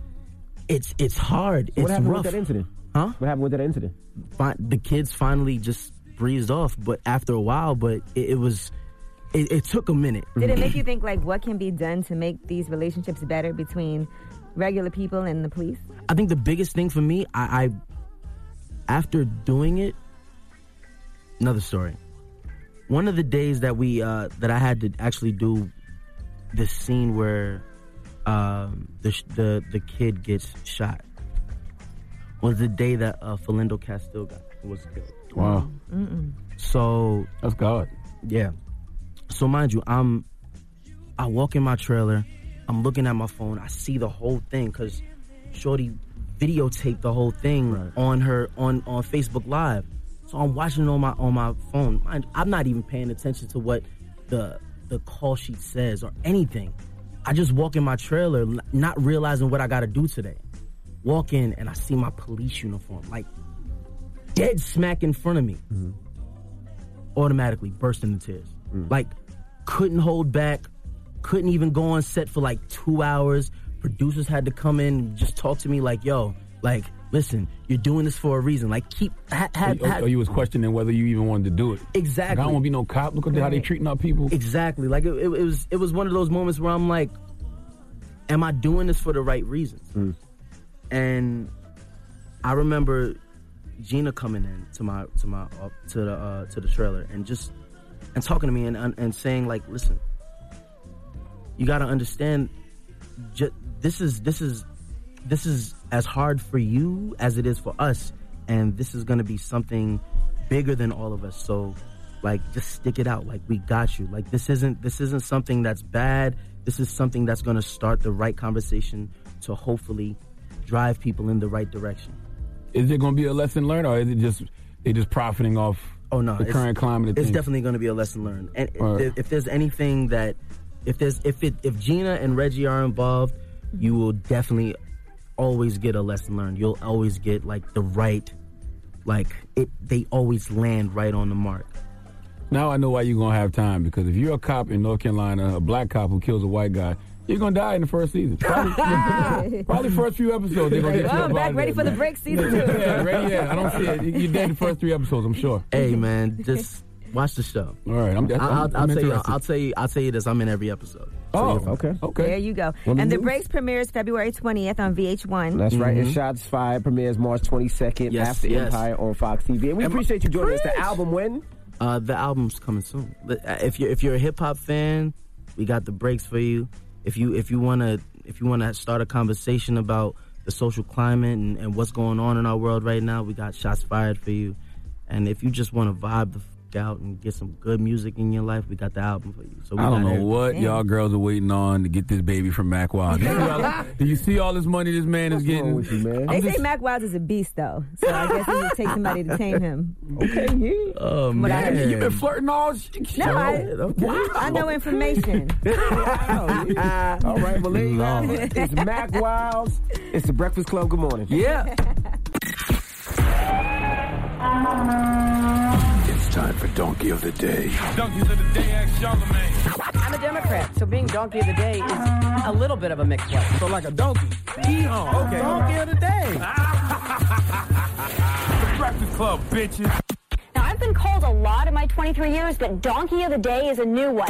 it's it's hard. What it's happened rough. with that incident? Huh? What happened with that incident? Fi- the kids finally just breezed off, but after a while, but it, it was, it, it took a minute. Did it make you think like what can be done to make these relationships better between regular people and the police? I think the biggest thing for me, I, I after doing it, another story. One of the days that we uh, that I had to actually do this scene where um, the sh- the the kid gets shot was the day that uh, Philando Castile got was killed. wow. Mm-mm. So That's God. yeah. So mind you, I'm I walk in my trailer, I'm looking at my phone, I see the whole thing because Shorty videotaped the whole thing Right. on her on, on Facebook Live. So I'm watching it on my on my phone. Mind you, I'm not even paying attention to what the the call sheet says or anything. I just walk in my trailer, n- not realizing what I got to do today. Walk in and I see my police uniform, like dead smack in front of me. Mm-hmm. Automatically burst into tears. Like, couldn't hold back, couldn't even go on set for like two hours. Producers had to come in and just talk to me like, yo, like, listen, you're doing this for a reason. Like, keep, ha, ha, Or, ha, or you was questioning whether you even wanted to do it. Like, exactly. I don't want to be no cop. Look at how they Right. treating our people. Exactly. Like, it, it, it was it was one of those moments where I'm like, am I doing this for the right reasons? And I remember Gina coming in to my to my uh, to the uh, to the trailer and just and talking to me and and saying like, listen, you got to understand, ju- this is this is this is as hard for you as it is for us, and this is going to be something bigger than all of us. So, like, just stick it out. Like, we got you. Like, this isn't this isn't something that's bad. This is something that's going to start the right conversation to hopefully drive people in the right direction. Is it going to be a lesson learned, or is it just they just profiting off oh, no, the current climate of It's things? definitely going to be a lesson learned. And Right. if, if there's anything that, if there's if it if Gina and Reggie are involved, you will definitely always get a lesson learned. You'll always get like the right, like it. They always land right on the mark. Now I know why you're going to have time, because if you're a cop in North Carolina, a black cop who kills a white guy, you're going to die in the first season. Probably, probably first few episodes they're going to get you Well, up I'm back out of ready there, for the man. break season two. Yeah, ready, yeah, I don't see it. You're dead the first three episodes, I'm sure. Hey man, just watch the show. All right, I'm, I'm, I'll, I'll, I'm I'll tell you. interested. I'll tell you. I'll tell you this. I'm in every episode. Oh, So okay. Okay. There you go. Let me And the move. Breaks premieres February twentieth on V H one. That's right. Mhm. And Shots Fired premieres March twenty-second Yes, after yes. Empire on Fox T V. And we And appreciate you joining us. The Preach. album when? Uh, the album's coming soon. But uh, if you're if you're a hip hop fan, we got the breaks for you. If you if you wanna if you wanna start a conversation about the social climate and, and what's going on in our world right now, we got Shots Fired for you. And if you just want to vibe the f- out and get some good music in your life, we got the album for you. So we I don't got know everything. what y'all girls are waiting on to get this baby from Mac Wild. Do you see all, do you see all this money this man is What's wrong getting? with you, man? They I'm say just- Mac Wild is a beast, though. So I guess it would take somebody to tame him. Okay, yeah. Oh But I- man, You've been flirting all sh- No, I, okay. I know information. Wow, yeah. All right, well, there you have it. It's Mac Wilds. It's the Breakfast Club. Good morning. Yeah. It's time for Donkey of the Day. Donkeys of the day, ask Charlamagne. I'm a Democrat, so being donkey of the day is a little bit of a mixed one. So like a donkey. Yeehaw. Okay. Donkey of the day. The Breakfast Club, bitches. Now, I've been called a lot in my twenty-three years, but Donkey of the Day is a new one.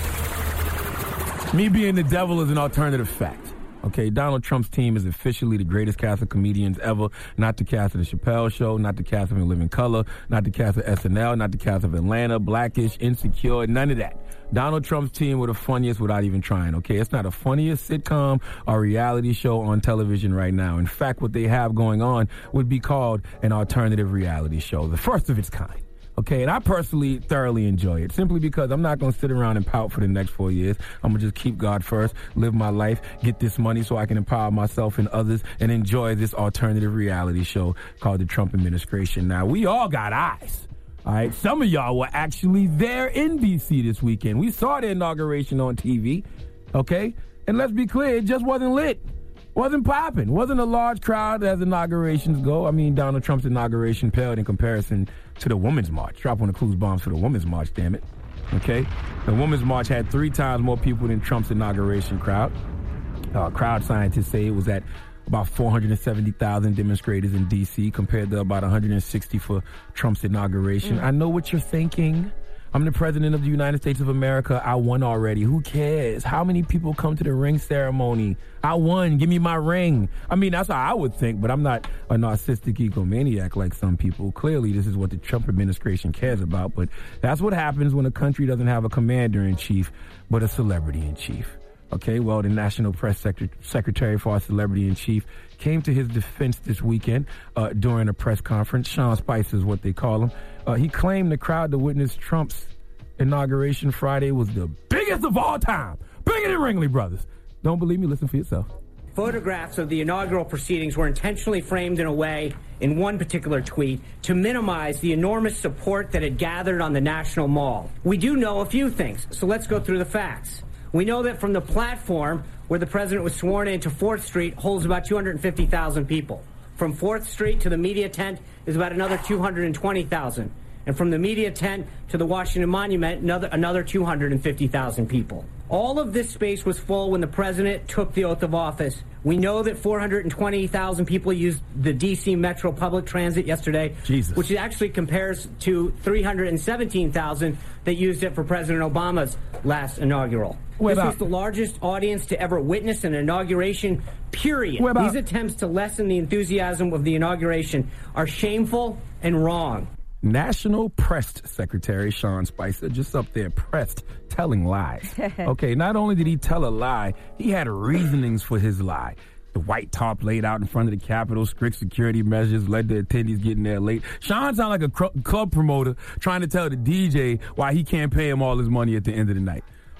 Me being the devil is an alternative fact. Okay, Donald Trump's team is officially the greatest cast of comedians ever. Not the cast of The Chappelle Show, not the cast of In Living Color, not the cast of S N L, not the cast of Atlanta, Blackish, Insecure, none of that. Donald Trump's team were the funniest without even trying, okay? It's not a funniest sitcom or reality show on television right now. In fact, what they have going on would be called an alternative reality show, the first of its kind. Okay, and I personally thoroughly enjoy it, simply because I'm not going to sit around and pout for the next four years. I'm going to just keep God first, live my life, get this money so I can empower myself and others, and enjoy this alternative reality show called the Trump administration. Now, we all got eyes. All right, some of y'all were actually there in D C this weekend. We saw the inauguration on T V, okay? And let's be clear, it just wasn't lit. Wasn't popping. Wasn't a large crowd as inaugurations go. I mean, Donald Trump's inauguration paled in comparison to the Women's March. Drop one of Clues bombs for the Women's March, damn it. Okay? The Women's March had three times more people than Trump's inauguration crowd. Uh, crowd scientists say it was at about four hundred seventy thousand demonstrators in D C compared to about one hundred sixty for Trump's inauguration. Mm. I know what you're thinking. I'm the president of the United States of America. I won already. Who cares? How many people come to the ring ceremony? I won. Give me my ring. I mean, that's how I would think, but I'm not a narcissistic egomaniac like some people. Clearly, this is what the Trump administration cares about, but that's what happens when a country doesn't have a commander-in-chief, but a celebrity-in-chief. Okay, well, the National Press Secret- Secretary for our Celebrity-in-Chief came to his defense this weekend uh, during a press conference. Sean Spicer is what they call him. Uh, he claimed the crowd that witnessed Trump's inauguration Friday was the biggest of all time. Bigger than Ringling Brothers. Don't believe me? Listen for yourself. Photographs of the inaugural proceedings were intentionally framed in a way, in one particular tweet, to minimize the enormous support that had gathered on the National Mall. We do know a few things, so let's go through the facts. We know that from the platform where the president was sworn in to fourth Street holds about two hundred fifty thousand people. From fourth Street to the media tent is about another two hundred twenty thousand. And from the media tent to the Washington Monument, another, another two hundred fifty thousand people. All of this space was full when the president took the oath of office. We know that four hundred twenty thousand people used the D C Metro public transit yesterday, Jesus. which actually compares to three hundred seventeen thousand that used it for President Obama's last inaugural. What this about- was the largest audience to ever witness an inauguration, period. What about- These attempts to lessen the enthusiasm of the inauguration are shameful and wrong. National Press Secretary Sean Spicer just up there pressed telling lies. Okay, not only did he tell a lie, he had reasonings for his lie. The white tarp laid out in front of the Capitol, strict security measures led to attendees getting there late. Sean sounded like a cr- club promoter trying to tell the D J why he can't pay him all his money at the end of the night.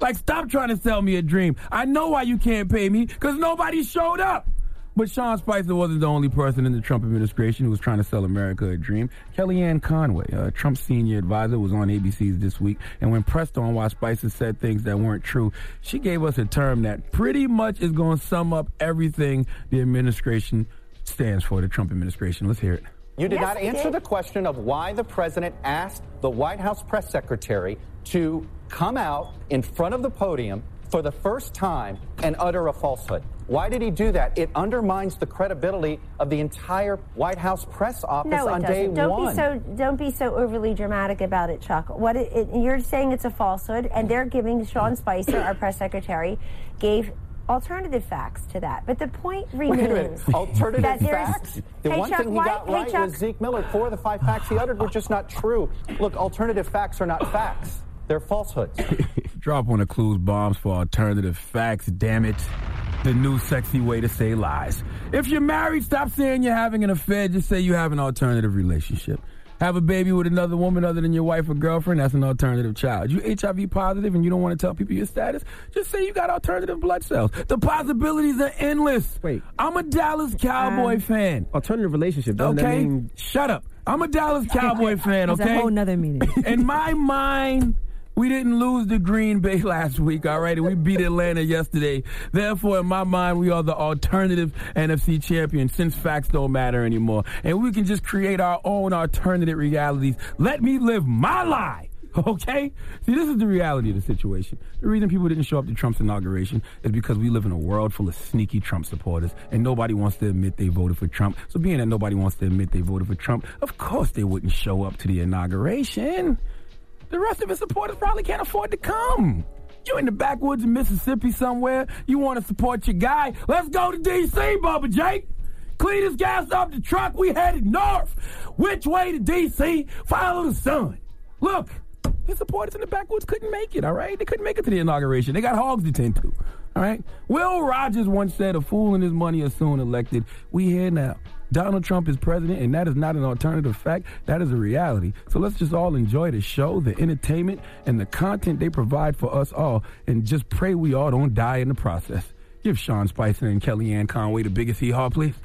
Like, stop trying to sell me a dream. I know why you can't pay me, because nobody showed up. But Sean Spicer wasn't the only person in the Trump administration who was trying to sell America a dream. Kellyanne Conway, uh, Trump's senior advisor, was on A B C's This Week, and when pressed on why Spicer said things that weren't true, she gave us a term that pretty much is going to sum up everything the administration stands for, the Trump administration. Let's hear it. You did Yes, not I answer did. the question of why the president asked the White House press secretary to come out in front of the podium for the first time and utter a falsehood. Why did he do that? It undermines the credibility of the entire White House press office No, it on doesn't. day don't one. Be so, don't be so overly dramatic about it, Chuck. What it, it, you're saying it's a falsehood, and they're giving Sean Spicer, our press secretary, gave alternative facts to that. But the point remains. Wait a minute. Alternative that there's- facts? The Hey, one Chuck, thing he why- got hey, right Chuck. was Zeke Miller. Four of the five facts he uttered were just not true. Look, alternative facts are not facts. They're falsehoods. Drop one of Clues bombs for alternative facts, damn it. The new sexy way to say lies. If you're married, stop saying you're having an affair. Just say you have an alternative relationship. Have a baby with another woman other than your wife or girlfriend, that's an alternative child. You H I V positive and you don't want to tell people your status, just say you got alternative blood cells. The possibilities are endless. Wait. I'm a Dallas Cowboy Um, fan. Alternative relationship, doesn't that Okay? mean... Shut up. I'm a Dallas Cowboy fan, That's okay? a whole nother meaning. In my mind, we didn't lose to Green Bay last week, all right? And we beat Atlanta yesterday. Therefore, in my mind, we are the alternative N F C champion since facts don't matter anymore. And we can just create our own alternative realities. Let me live my lie. Okay? See, this is the reality of the situation. The reason people didn't show up to Trump's inauguration is because we live in a world full of sneaky Trump supporters, and nobody wants to admit they voted for Trump. So being that nobody wants to admit they voted for Trump, of course they wouldn't show up to the inauguration. The rest of his supporters probably can't afford to come. You in the backwoods of Mississippi somewhere, you want to support your guy, let's go to D C, Bubba Jake. Clean his gas off the truck, we headed north. Which way to D C? Follow the sun. Look, his supporters in the backwoods couldn't make it, all right? They couldn't make it to the inauguration. They got hogs to tend to, all right? Will Rogers once said, a fool and his money are soon elected. We here now. Donald Trump is president, and that is not an alternative fact. That is a reality. So let's just all enjoy the show, the entertainment, and the content they provide for us all, and just pray we all don't die in the process. Give Sean Spicer and Kellyanne Conway the biggest hee-haw, please.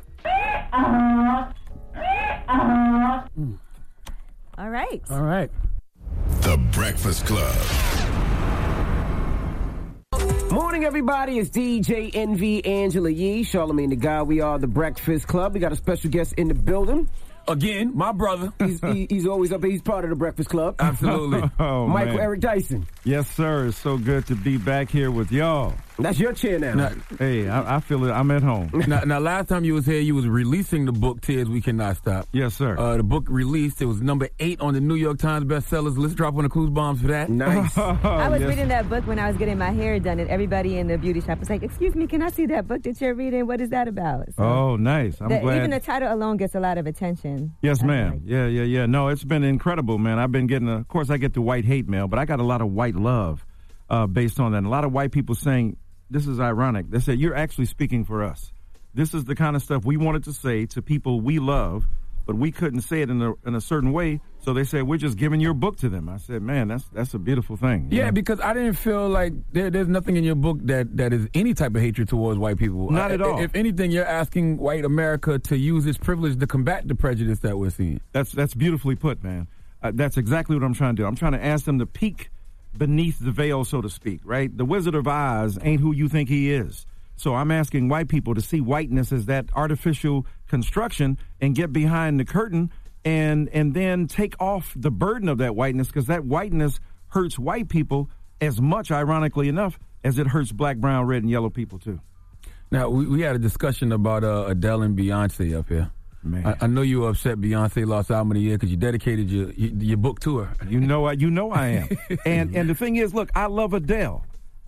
All right. All right. The Breakfast Club. Morning, everybody. It's D J Envy, Angela Yee, Charlamagne the God. We are the Breakfast Club. We got a special guest in the building. Again, my brother. He's, he, he's always up. He's part of the Breakfast Club. Absolutely. Oh, Michael man. Eric Dyson. Yes, sir. It's so good to be back here with y'all. That's your chair now. Now, Hey, I, I feel it. I'm at home. now, now, last time you was here, you was releasing the book, Tears We Cannot Stop. Yes, sir. Uh, the book released. It was number eight on the New York Times bestsellers list. Drop on the Clues bombs for that. Nice. I was reading that book when I was getting my hair done, and everybody in the beauty shop was like, excuse me, can I see that book that you're reading? What is that about? So Oh, nice. I'm the- glad. even the title alone gets a lot of attention. Yes, I ma'am. like- Yeah, yeah, yeah. No, it's been incredible, man. I've been getting, a, of course, I get the white hate mail, but I got a lot of white love uh, based on that. And a lot of white people saying, this is ironic. They said, you're actually speaking for us. This is the kind of stuff we wanted to say to people we love, but we couldn't say it in a, in a certain way. So they said, we're just giving your book to them. I said, man, that's that's a beautiful thing. you Yeah, know? because I didn't feel like there, there's nothing in your book that, that is any type of hatred towards white people. Not I- at all. If anything, you're asking white America to use its privilege to combat the prejudice that we're seeing. That's that's beautifully put, man. Uh, that's exactly what I'm trying to do. I'm trying to ask them to peek beneath the veil, so to speak, right? The Wizard of Oz ain't who you think he is. So I'm asking white people to see whiteness as that artificial construction and get behind the curtain and and then take off the burden of that whiteness, because that whiteness hurts white people as much, ironically enough, as it hurts black, brown, red, and yellow people too. Now, we, we had a discussion about uh, Adele and Beyonce up here. Man. I, I know you were upset Beyonce lost Album of the Year because you dedicated your, your your book to her. You know, I, you know I am. and and the thing is, look, I love Adele.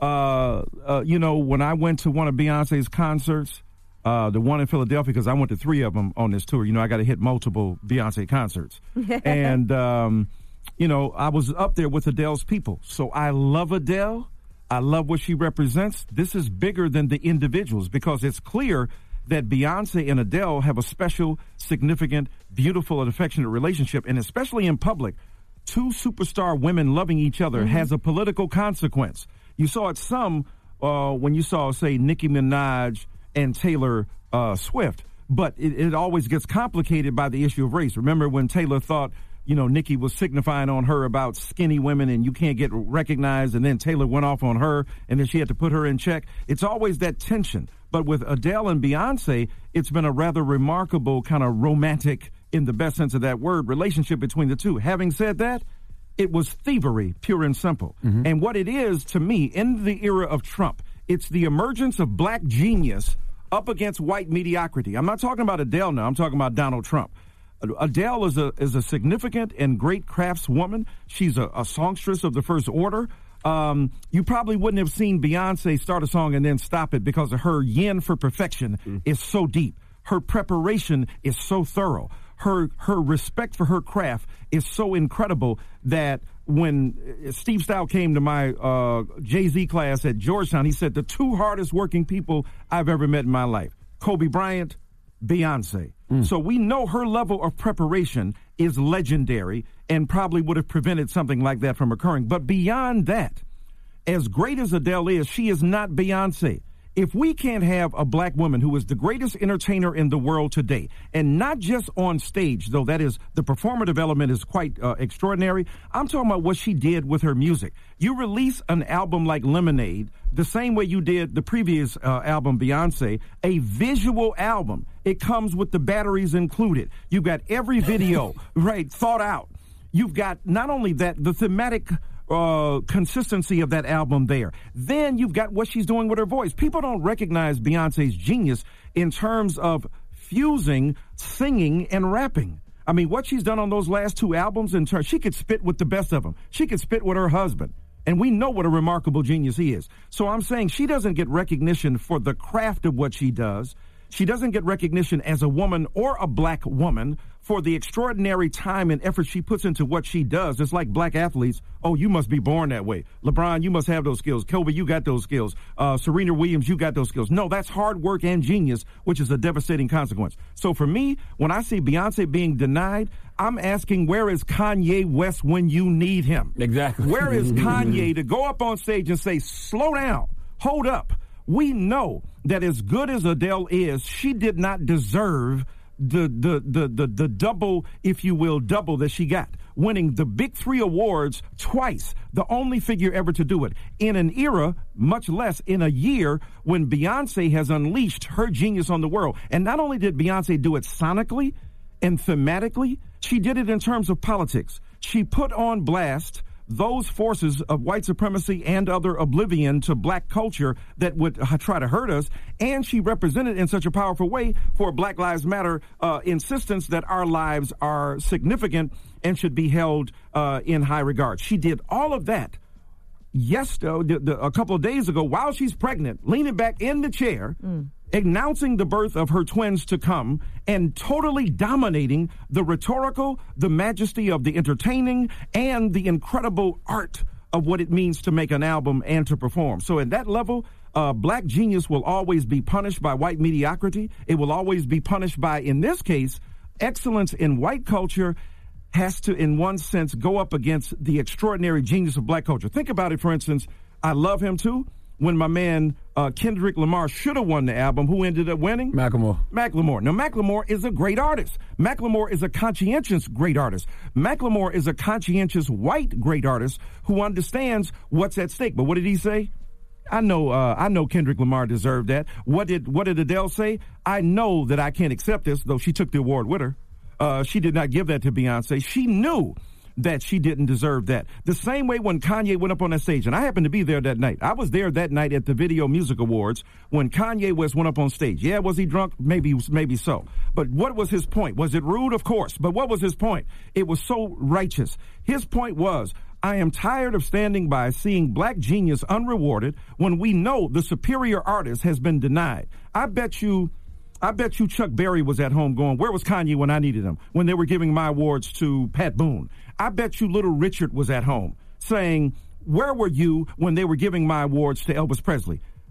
Uh, uh, you know, when I went to one of Beyonce's concerts, uh, the one in Philadelphia, because I went to three of them on this tour. You know, I got to hit multiple Beyonce concerts. and, um, you know, I was up there with Adele's people. So I love Adele. I love what she represents. This is bigger than the individuals, because it's clear that Beyonce and Adele have a special, significant, beautiful, and affectionate relationship, and especially in public, two superstar women loving each other mm-hmm. has a political consequence. You saw it some uh, when you saw, say, Nicki Minaj and Taylor uh, Swift. But it, it always gets complicated by the issue of race. Remember when Taylor thought, you know, Nicki was signifying on her about skinny women and you can't get recognized, and then Taylor went off on her, and then she had to put her in check. It's always that tension. But with Adele and Beyonce, it's been a rather remarkable kind of romantic, in the best sense of that word, relationship between the two. Having said that, it was thievery, pure and simple. Mm-hmm. And what it is, to me, in the era of Trump, it's the emergence of black genius up against white mediocrity. I'm not talking about Adele now. I'm talking about Donald Trump. Adele is a is a significant and great craftswoman. She's a, a songstress of the first order. Um, you probably wouldn't have seen Beyonce start a song and then stop it because of her yen for perfection mm. is so deep. Her preparation is so thorough. Her her respect for her craft is so incredible that when Steve Stoute came to my uh, Jay-Z class at Georgetown, he said the two hardest working people I've ever met in my life, Kobe Bryant, Beyonce. Mm. So we know her level of preparation is legendary and probably would have prevented something like that from occurring. But beyond that, as great as Adele is, she is not Beyonce. If we can't have a black woman who is the greatest entertainer in the world today, and not just on stage, though that is, the performative element is quite uh, extraordinary. I'm talking about what she did with her music. You release an album like Lemonade, the same way you did the previous uh, album, Beyonce, a visual album. It comes with the batteries included. You've got every video, right, thought out. You've got not only that, the thematic Uh, consistency of that album there. Then you've got what she's doing with her voice. People don't recognize Beyonce's genius in terms of fusing singing and rapping. I mean, what she's done on those last two albums, in turn, she could spit with the best of them. She could spit with her husband. And we know what a remarkable genius he is. So I'm saying she doesn't get recognition for the craft of what she does. She doesn't get recognition as a woman or a black woman for the extraordinary time and effort she puts into what she does. It's like black athletes. Oh, you must be born that way. LeBron, you must have those skills. Kobe, you got those skills. Uh, Serena Williams, you got those skills. No, that's hard work and genius, which is a devastating consequence. So for me, when I see Beyonce being denied, I'm asking, where is Kanye West when you need him? Exactly. Where is Kanye to go up on stage and say, slow down, hold up? We know that as good as Adele is, she did not deserve the the the the, the double, if you will, double that she got, winning the big three awards twice, the only figure ever to do it, in an era, much less in a year, when Beyonce has unleashed her genius on the world. And not only did Beyonce do it sonically and thematically, she did it in terms of politics. She put on blast those forces of white supremacy and other oblivion to black culture that would uh, try to hurt us, and she represented in such a powerful way for Black Lives Matter uh, insistence that our lives are significant and should be held uh, in high regard. She did all of that yesterday, the, the, a couple of days ago, while she's pregnant, leaning back in the chair, mm. announcing the birth of her twins to come, and totally dominating the rhetorical, the majesty of the entertaining, and the incredible art of what it means to make an album and to perform. So at that level, uh, black genius will always be punished by white mediocrity. It will always be punished by, in this case, excellence in white culture has to, in one sense, go up against the extraordinary genius of black culture. Think about it, for instance, I love him too. When my man uh, Kendrick Lamar should have won the album, who ended up winning? Macklemore. Macklemore. Now, Macklemore is a great artist. Macklemore is a conscientious great artist. Macklemore is a conscientious white great artist who understands what's at stake. But what did he say? I know uh, I know Kendrick Lamar deserved that. What did what did Adele say? I know that I can't accept this, though she took the award with her. Uh, she did not give that to Beyonce. She knew that she didn't deserve that. The same way when Kanye went up on that stage, and I happened to be there that night. I was there that night at the Video Music Awards when Kanye West went up on stage. Yeah, was he drunk? Maybe, maybe so. But what was his point? Was it rude? Of course. But what was his point? It was so righteous. His point was, I am tired of standing by seeing black genius unrewarded when we know the superior artist has been denied. I bet you... I bet you Chuck Berry was at home going, where was Kanye when I needed him, when they were giving my awards to Pat Boone? I bet you Little Richard was at home saying, where were you when they were giving my awards to Elvis Presley?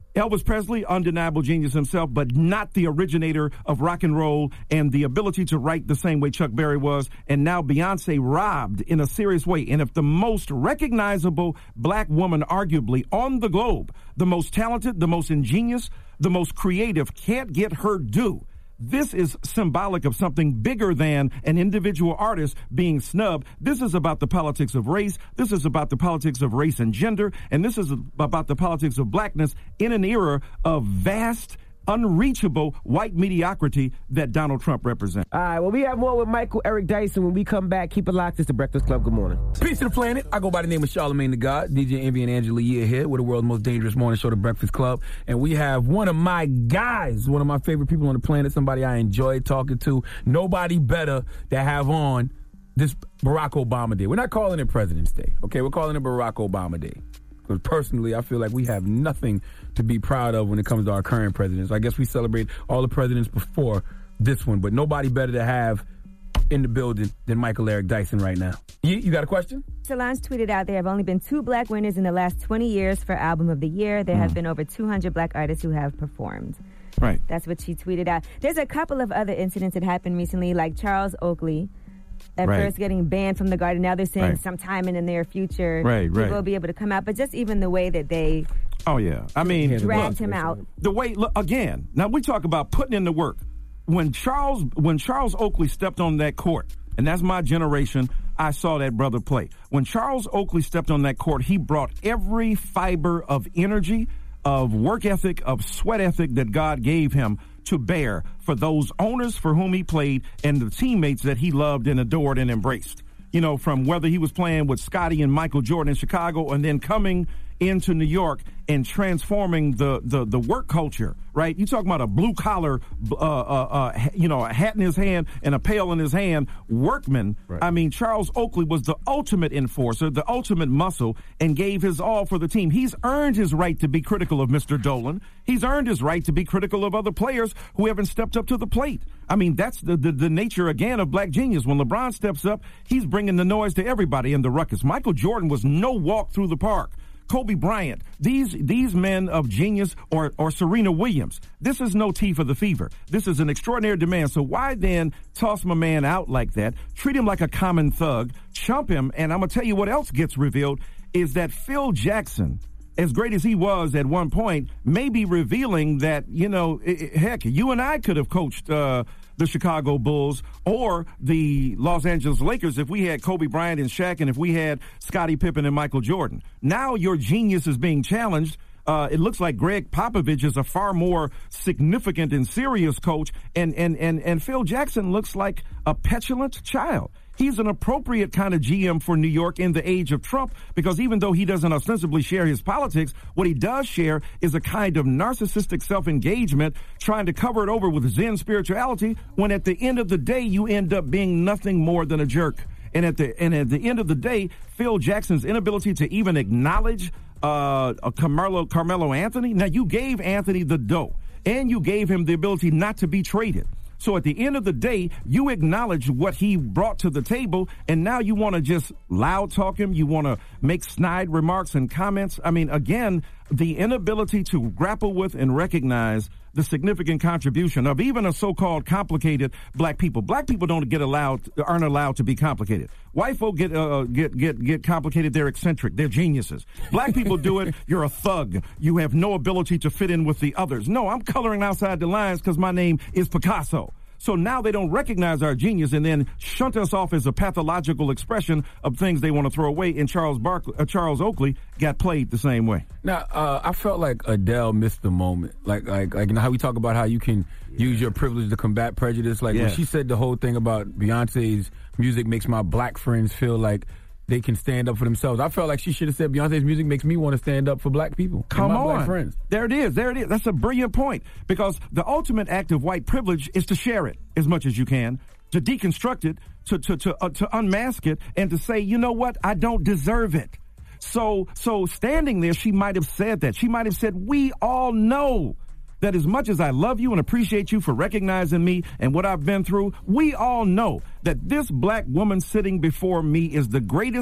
Elvis Presley, undeniable genius himself, but not the originator of rock and roll and the ability to write the same way Chuck Berry was. And now Beyonce robbed in a serious way. And if the most recognizable black woman, arguably on the globe, the most talented, the most ingenious, the most creative, can't get her due, this is symbolic of something bigger than an individual artist being snubbed. This is about the politics of race. This is about the politics of race and gender. And this is about the politics of blackness in an era of vast, unreachable white mediocrity that Donald Trump represents. All right, well, we have more with Michael Eric Dyson. When we come back, keep it locked. It's the Breakfast Club. Good morning. Peace to the planet. I go by the name of Charlamagne the God. D J Envy and Angela Yee here with the world's most dangerous morning show, The Breakfast Club. And we have one of my guys, one of my favorite people on the planet, somebody I enjoy talking to. Nobody better to have on this Barack Obama Day. We're not calling it President's Day, okay? We're calling it Barack Obama Day. Because personally, I feel like we have nothing to be proud of when it comes to our current presidents. I guess we celebrate all the presidents before this one, but nobody better to have in the building than Michael Eric Dyson right now. You, you got a question? Solange tweeted out there have only been two black winners in the last twenty years for Album of the Year. There mm. have been over two hundred black artists who have performed. Right. That's what she tweeted out. There's a couple of other incidents that happened recently, like Charles Oakley. At right. first getting banned from the Garden. Now they're saying right. sometime in the near future right, people right. will be able to come out. But just even the way that they oh yeah, I mean dragged look, him out. The way look, again. Now we talk about putting in the work. When Charles when Charles Oakley stepped on that court, and that's my generation, I saw that brother play. When Charles Oakley stepped on that court, he brought every fiber of energy, of work ethic, of sweat ethic that God gave him to bear for those owners for whom he played and the teammates that he loved and adored and embraced. You know, from whether he was playing with Scottie and Michael Jordan in Chicago and then coming into New York and transforming the, the, the work culture, right? You talking about a blue collar, uh, uh, uh, you know, a hat in his hand and a pail in his hand, workman. Right. I mean, Charles Oakley was the ultimate enforcer, the ultimate muscle, and gave his all for the team. He's earned his right to be critical of Mister Dolan. He's earned his right to be critical of other players who haven't stepped up to the plate. I mean, that's the, the, the nature, again, of black genius. When LeBron steps up, he's bringing the noise to everybody in the ruckus. Michael Jordan was no walk through the park. Kobe Bryant, these these men of genius, or or Serena Williams, this is no tea for the fever. This is an extraordinary demand. So why then toss my man out like that, treat him like a common thug, chump him, and I'm going to tell you what else gets revealed is that Phil Jackson, as great as he was at one point, may be revealing that, you know, it, heck, you and I could have coached uh, the Chicago Bulls or the Los Angeles Lakers if we had Kobe Bryant and Shaq and if we had Scottie Pippen and Michael Jordan. Now your genius is being challenged. Uh, it looks like Greg Popovich is a far more significant and serious coach, and, and, and, and Phil Jackson looks like a petulant child. He's an appropriate kind of G M for New York in the age of Trump, because even though he doesn't ostensibly share his politics, what he does share is a kind of narcissistic self-engagement, trying to cover it over with Zen spirituality, when at the end of the day, you end up being nothing more than a jerk. And at the and at the end of the day, Phil Jackson's inability to even acknowledge uh, Carmelo, Carmelo Anthony. Now, you gave Anthony the dough, and you gave him the ability not to be traded. So at the end of the day, you acknowledge what he brought to the table, and now you want to just loud talk him. You want to make snide remarks and comments. I mean, again, the inability to grapple with and recognize the significant contribution of even a so-called complicated black people. Black people don't get allowed, aren't allowed to be complicated. White folk get uh, get get get complicated. They're eccentric. They're geniuses. Black people do it. You're a thug. You have no ability to fit in with the others. No, I'm coloring outside the lines because my name is Picasso. So now they don't recognize our genius and then shunt us off as a pathological expression of things they want to throw away. And Charles Barkley, uh, Charles Oakley got played the same way. Now, uh, I felt like Adele missed the moment. Like, like, like, you know how we talk about how you can yeah. use your privilege to combat prejudice. Like yeah. when she said the whole thing about Beyonce's music makes my black friends feel like they can stand up for themselves. I felt like she should have said Beyonce's music makes me want to stand up for black people. Come my on. Black friends. There it is. There it is. That's a brilliant point, because the ultimate act of white privilege is to share it as much as you can, to deconstruct it, to to to, uh, to unmask it, and to say, you know what, I don't deserve it. So so standing there, she might have said that. She might have said, we all know that as much as I love you and appreciate you for recognizing me and what I've been through, we all know that this black woman sitting before me is the greatest,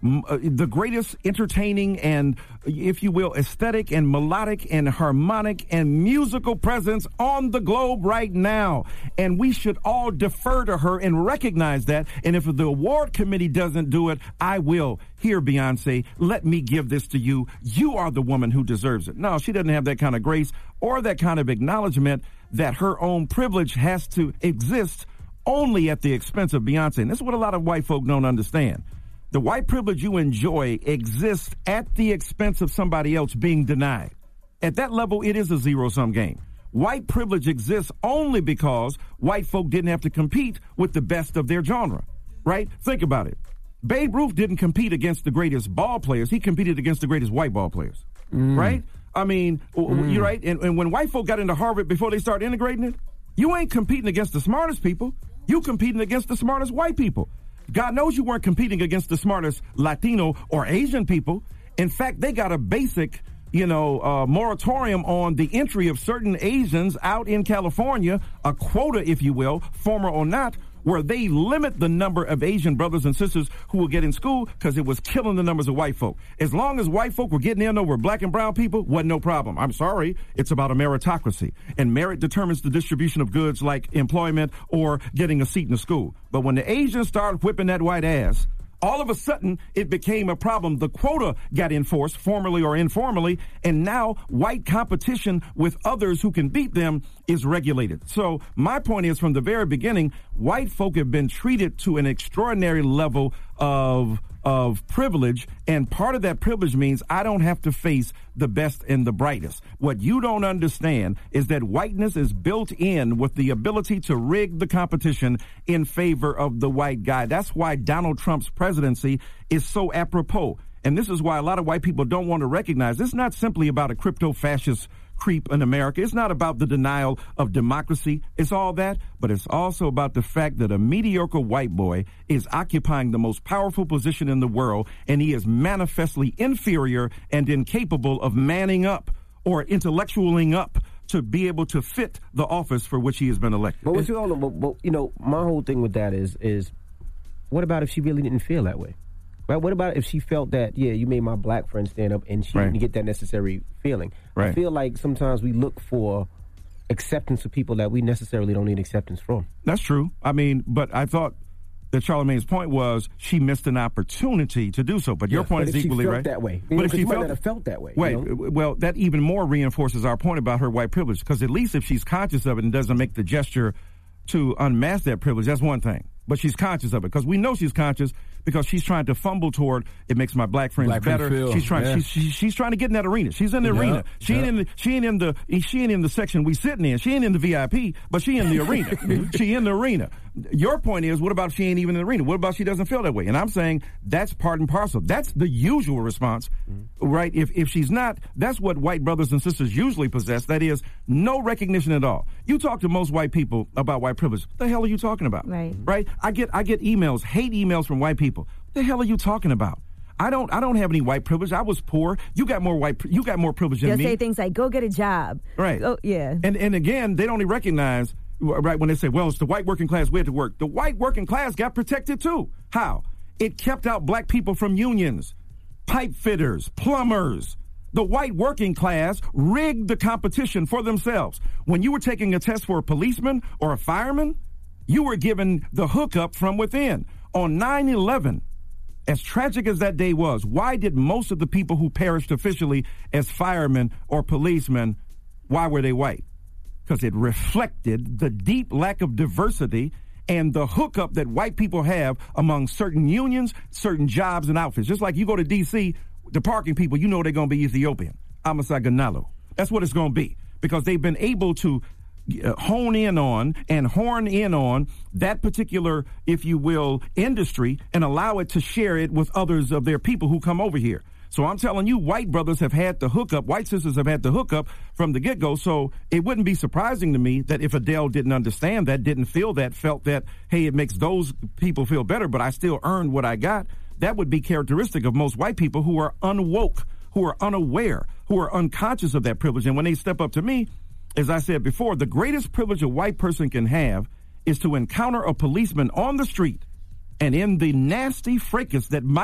uh, the greatest entertaining and, if you will, aesthetic and melodic and harmonic and musical presence on the globe right now. And we should all defer to her and recognize that. And if the award committee doesn't do it, I will. Here, Beyonce, let me give this to you. You are the woman who deserves it. No, she doesn't have that kind of grace or that kind of acknowledgement that her own privilege has to exist only at the expense of Beyonce. And this is what a lot of white folk don't understand. The white privilege you enjoy exists at the expense of somebody else being denied. At that level, it is a zero-sum game. White privilege exists only because white folk didn't have to compete with the best of their genre, right? Think about it. Babe Ruth didn't compete against the greatest ball players. He competed against the greatest white ball players, mm. right? I mean, mm. you're right. And, and when white folk got into Harvard before they started integrating it, you ain't competing against the smartest people. You competing against the smartest white people. God knows you weren't competing against the smartest Latino or Asian people. In fact, they got a basic, you know, uh, moratorium on the entry of certain Asians out in California, a quota, if you will, former or not, where they limit the number of Asian brothers and sisters who will get in school because it was killing the numbers of white folk. As long as white folk were getting in over black and brown people, wasn't no problem. I'm sorry, it's about a meritocracy. And merit determines the distribution of goods like employment or getting a seat in the school. But when the Asians started whipping that white ass, all of a sudden, it became a problem. The quota got enforced, formally or informally, and now white competition with others who can beat them is regulated. So my point is, from the very beginning, white folk have been treated to an extraordinary level of of privilege, and part of that privilege means I don't have to face the best and the brightest. What you don't understand is that whiteness is built in with the ability to rig the competition in favor of the white guy. That's why Donald Trump's presidency is so apropos. And this is why a lot of white people don't want to recognize it's not simply about a crypto-fascist creep in America. It's not about the denial of democracy. It's all that, but it's also about the fact that a mediocre white boy is occupying the most powerful position in the world, and he is manifestly inferior and incapable of manning up or intellectualing up to be able to fit the office for which he has been elected. But what you all know, but, but, you know, my whole thing with that is, is what about if she really didn't feel that way? Right? What about if she felt that, yeah, you made my black friend stand up and she right. didn't get that necessary feeling? Right. I feel like sometimes we look for acceptance of people that we necessarily don't need acceptance from. That's true. I mean, but I thought that Charlamagne's point was she missed an opportunity to do so. But your yeah, point but is equally right. That way. But know, if she might felt, not have felt that way. Wait, you know? well, that even more reinforces our point about her white privilege. Because at least if she's conscious of it and doesn't make the gesture to unmask that privilege, that's one thing. But she's conscious of it because we know she's conscious because she's trying to fumble toward it makes my black friends black better. Friends she's trying. yeah. She's, she's she's trying to get in that arena. She's in the yeah. arena. She yeah. ain't in the. She ain't in the. She ain't in the section we sitting in. She ain't in the V I P, but she in the arena. She in the arena. Your point is, what about if she ain't even in the arena? What about she doesn't feel that way? And I'm saying that's part and parcel. That's the usual response, mm-hmm. right? If if she's not, that's what white brothers and sisters usually possess. That is no recognition at all. You talk to most white people about white privilege. What the hell are you talking about? Right. Right. I get I get emails, hate emails from white people. What the hell are you talking about? I don't. I don't have any white privilege. I was poor. You got more white. You got more privilege than They'll me. say things like, "Go get a job." Right. Oh, yeah. And and again, they don't even recognize. Right, when they say, well, it's the white working class, we had to work. The white working class got protected too. How? It kept out black people from unions, pipe fitters, plumbers. The white working class rigged the competition for themselves. When you were taking a test for a policeman or a fireman, you were given the hookup from within. On nine eleven, as tragic as that day was, why did most of the people who perished officially as firemen or policemen, why were they white? Because it reflected the deep lack of diversity and the hookup that white people have among certain unions, certain jobs and outfits. Just like you go to D C, the parking people, you know they're going to be Ethiopian. Amasaganalo. That's what it's going to be. Because they've been able to uh, hone in on and horn in on that particular, if you will, industry and allow it to share it with others of their people who come over here. So I'm telling you, white brothers have had the hookup, white sisters have had the hookup from the get-go. So it wouldn't be surprising to me that if Adele didn't understand that, didn't feel that, felt that, hey, it makes those people feel better, but I still earned what I got, that would be characteristic of most white people who are unwoke, who are unaware, who are unconscious of that privilege. And when they step up to me, as I said before, the greatest privilege a white person can have is to encounter a policeman on the street and in the nasty fracas that might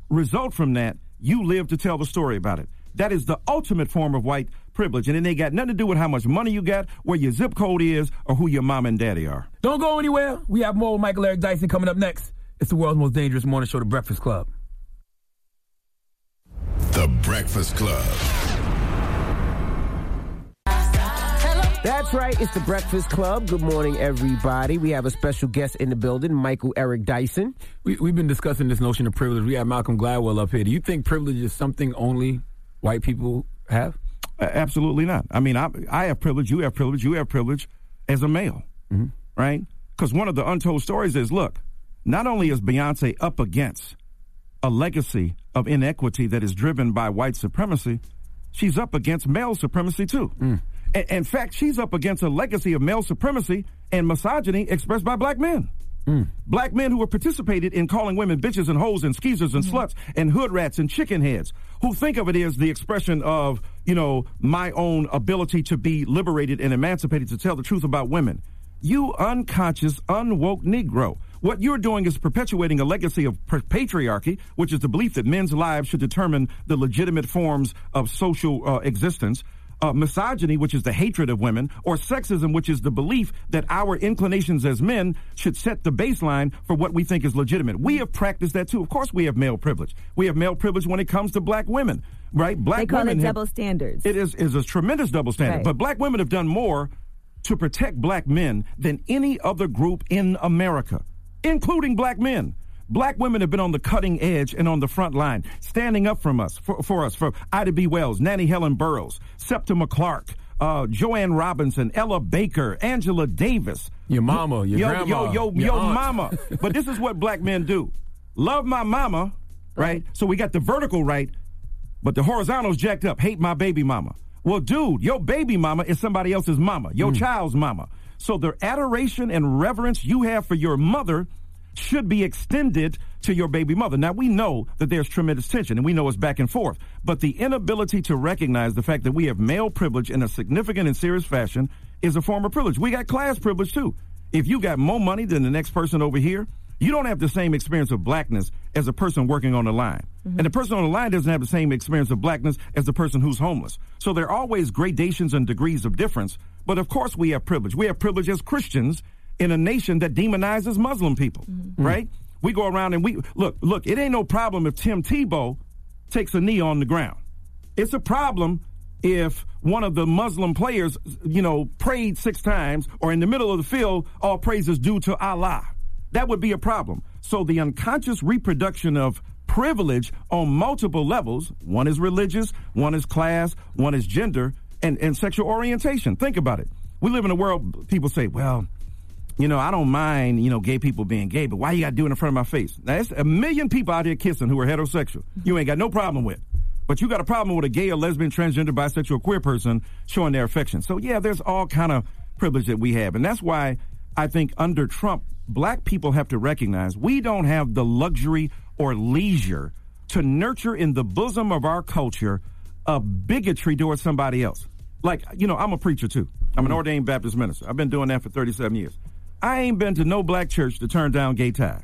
result from that, you live to tell the story about it. That is the ultimate form of white privilege. And it ain't got nothing to do with how much money you got, where your zip code is, or who your mom and daddy are. Don't go anywhere. We have more with Michael Eric Dyson coming up next. It's the world's most dangerous morning show, The Breakfast Club. The Breakfast Club. That's right. It's The Breakfast Club. Good morning, everybody. We have a special guest in the building, Michael Eric Dyson. We, we've been discussing this notion of privilege. We have Malcolm Gladwell up here. Do you think privilege is something only white people have? Uh, absolutely not. I mean, I, I have privilege. You have privilege. You have privilege as a male, mm-hmm. right? Because one of the untold stories is, look, not only is Beyonce up against a legacy of inequity that is driven by white supremacy, she's up against male supremacy, too. Mm. A- in fact, she's up against a legacy of male supremacy and misogyny expressed by black men. Mm. Black men who have participated in calling women bitches and hoes and skeezers and mm-hmm. sluts and hood rats and chicken heads, who think of it as the expression of, you know, my own ability to be liberated and emancipated to tell the truth about women. You unconscious, unwoke Negro. What you're doing is perpetuating a legacy of patriarchy, which is the belief that men's lives should determine the legitimate forms of social uh, existence. Uh, misogyny, which is the hatred of women, or sexism, which is the belief that our inclinations as men should set the baseline for what we think is legitimate. We have practiced that too. Of course, we have male privilege. We have male privilege when it comes to black women, right? Black they call women it have, double standards. It is is a tremendous double standard. Right. But black women have done more to protect black men than any other group in America, including black men. Black women have been on the cutting edge and on the front line, standing up from us, for, for us, for Ida B. Wells, Nannie Helen Burroughs, Septima Clark, uh, Joanne Robinson, Ella Baker, Angela Davis. Your mama, your yo, grandma, Yo, yo, your yo, aunt. mama. But this is what black men do. Love my mama, right? So we got the vertical right, but the horizontal's jacked up. Hate my baby mama. Well, dude, your baby mama is somebody else's mama, your mm. child's mama. So the adoration and reverence you have for your mother should be extended to your baby mother. Now, we know that there's tremendous tension, and we know it's back and forth. But the inability to recognize the fact that we have male privilege in a significant and serious fashion is a form of privilege. We got class privilege, too. If you got more money than the next person over here, you don't have the same experience of blackness as a person working on the line. Mm-hmm. And the person on the line doesn't have the same experience of blackness as the person who's homeless. So there are always gradations and degrees of difference. But, of course, we have privilege. We have privilege as Christians in a nation that demonizes Muslim people, mm-hmm. right? We go around and we, look, look, it ain't no problem if Tim Tebow takes a knee on the ground. It's a problem if one of the Muslim players, you know, prayed six times, or in the middle of the field, all praise is due to Allah. That would be a problem. So the unconscious reproduction of privilege on multiple levels, one is religious, one is class, one is gender, and, and sexual orientation. Think about it. We live in a world, people say, well, you know, I don't mind, you know, gay people being gay, but why you got to do it in front of my face? Now, there's a million people out here kissing who are heterosexual. You ain't got no problem with. But you got a problem with a gay or lesbian, transgender, bisexual, queer person showing their affection. So, yeah, there's all kind of privilege that we have. And that's why I think under Trump, black people have to recognize we don't have the luxury or leisure to nurture in the bosom of our culture a bigotry towards somebody else. Like, you know, I'm a preacher, too. I'm an ordained Baptist minister. I've been doing that for thirty-seven years. I ain't been to no black church to turn down gay ties.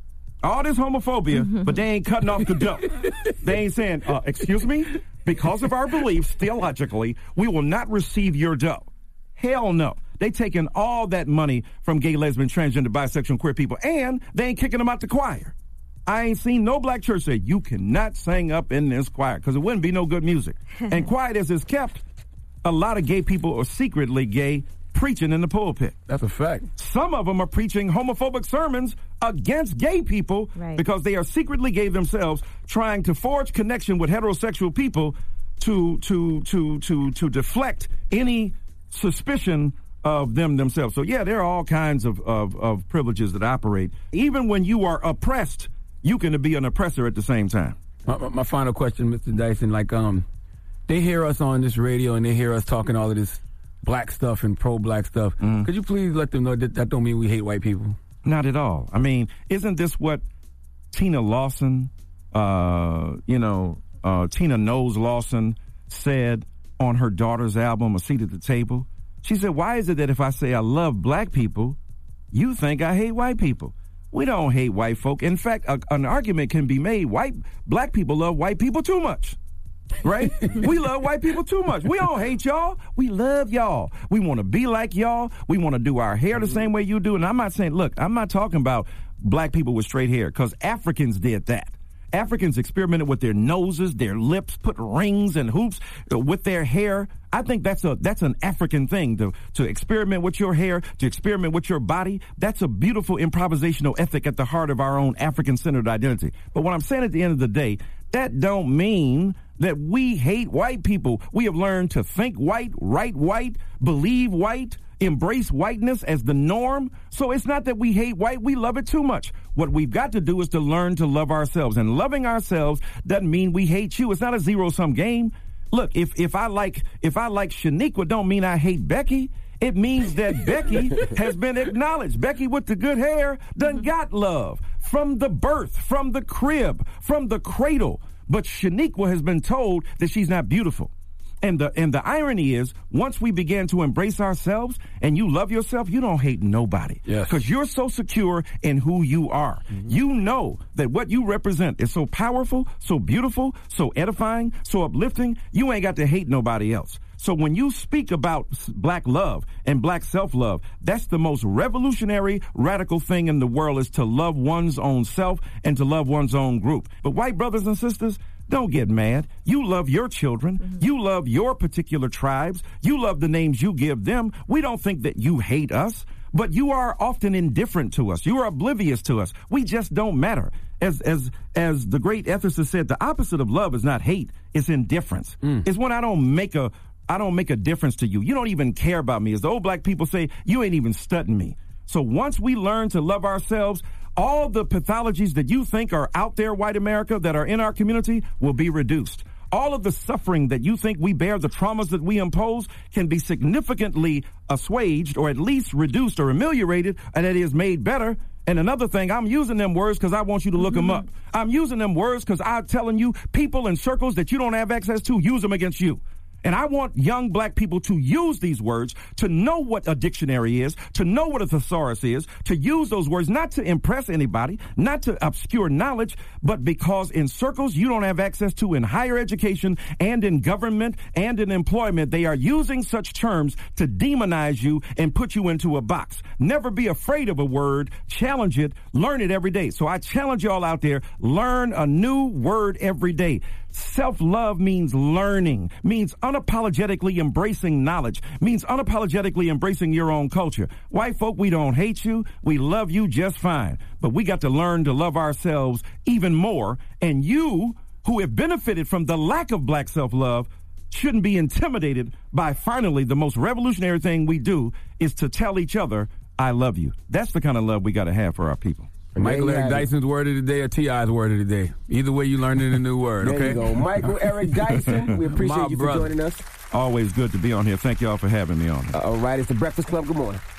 All this homophobia, mm-hmm. but they ain't cutting off the dough. They ain't saying, uh, excuse me, because of our beliefs theologically, we will not receive your dough. Hell no. They taking all that money from gay, lesbian, transgender, bisexual, and queer people, and they ain't kicking them out the choir. I ain't seen no black church say, you cannot sing up in this choir, because it wouldn't be no good music. And quiet as it's kept, a lot of gay people are secretly gay preaching in the pulpit. That's a fact. Some of them are preaching homophobic sermons against gay people right. because they are secretly gay themselves, trying to forge connection with heterosexual people to to to to to deflect any suspicion of them themselves. So yeah, there are all kinds of, of, of privileges that operate. Even when you are oppressed, you can be an oppressor at the same time. My, my final question, Mister Dyson, like um, they hear us on this radio and they hear us talking all of this black stuff and pro-black stuff. Mm. Could you please let them know that that don't mean we hate white people? Not at all. I mean, isn't this what Tina Lawson, uh, you know, uh, Tina Knowles Lawson said on her daughter's album, A Seat at the Table? She said, why is it that if I say I love black people, you think I hate white people? We don't hate white folk. In fact, a, an argument can be made. White black people love white people too much. Right? We love white people too much. We don't hate y'all. We love y'all. We want to be like y'all. We want to do our hair the same way you do. And I'm not saying, look, I'm not talking about black people with straight hair, because Africans did that. Africans experimented with their noses, their lips, put rings and hoops uh, with their hair. I think that's a that's an African thing, to to experiment with your hair, to experiment with your body. That's a beautiful improvisational ethic at the heart of our own African-centered identity. But what I'm saying at the end of the day, that don't mean that we hate white people. We have learned to think white, write white, believe white, embrace whiteness as the norm. So it's not that we hate white, we love it too much. What we've got to do is to learn to love ourselves. And loving ourselves doesn't mean we hate you. It's not a zero-sum game. Look, if, if I like if I like Shaniqua, don't mean I hate Becky. It means that Becky has been acknowledged. Becky with the good hair done got love from the birth, from the crib, from the cradle. But Shaniqua has been told that she's not beautiful. And the and the irony is, once we begin to embrace ourselves and you love yourself, you don't hate nobody. Yes. Because you're so secure in who you are. Mm-hmm. You know that what you represent is so powerful, so beautiful, so edifying, so uplifting, you ain't got to hate nobody else. So when you speak about black love and black self-love, that's the most revolutionary, radical thing in the world, is to love one's own self and to love one's own group. But white brothers and sisters, don't get mad. You love your children. Mm-hmm. You love your particular tribes. You love the names you give them. We don't think that you hate us, but you are often indifferent to us. You are oblivious to us. We just don't matter. As as as the great ethicist said, the opposite of love is not hate, it's indifference. Mm. It's when I don't make a I don't make a difference to you. You don't even care about me. As the old black people say, you ain't even studying me. So once we learn to love ourselves, all the pathologies that you think are out there, white America, that are in our community will be reduced. All of the suffering that you think we bear, the traumas that we impose, can be significantly assuaged, or at least reduced or ameliorated, and it is made better. And another thing, I'm using them words because I want you to look mm-hmm. them up. I'm using them words because I'm telling you, people in circles that you don't have access to, use them against you. And I want young black people to use these words, to know what a dictionary is, to know what a thesaurus is, to use those words not to impress anybody, not to obscure knowledge, but because in circles you don't have access to in higher education and in government and in employment, they are using such terms to demonize you and put you into a box. Never be afraid of a word. Challenge it. Learn it every day. So I challenge y'all out there, learn a new word every day. Self-love means learning, means unapologetically embracing knowledge, means unapologetically embracing your own culture. White folk, we don't hate you. We love you just fine. But we got to learn to love ourselves even more. And you, who have benefited from the lack of black self-love, shouldn't be intimidated by finally the most revolutionary thing we do is to tell each other, I love you. That's the kind of love we got to have for our people. Michael Eric Dyson's word of the day or T I's word of the day. Either way, you learning a new word, there okay? You go. Michael Eric Dyson, we appreciate My you brother. for joining us. Always good to be on here. Thank y'all for having me on. Uh, all right, it's the Breakfast Club. Good morning.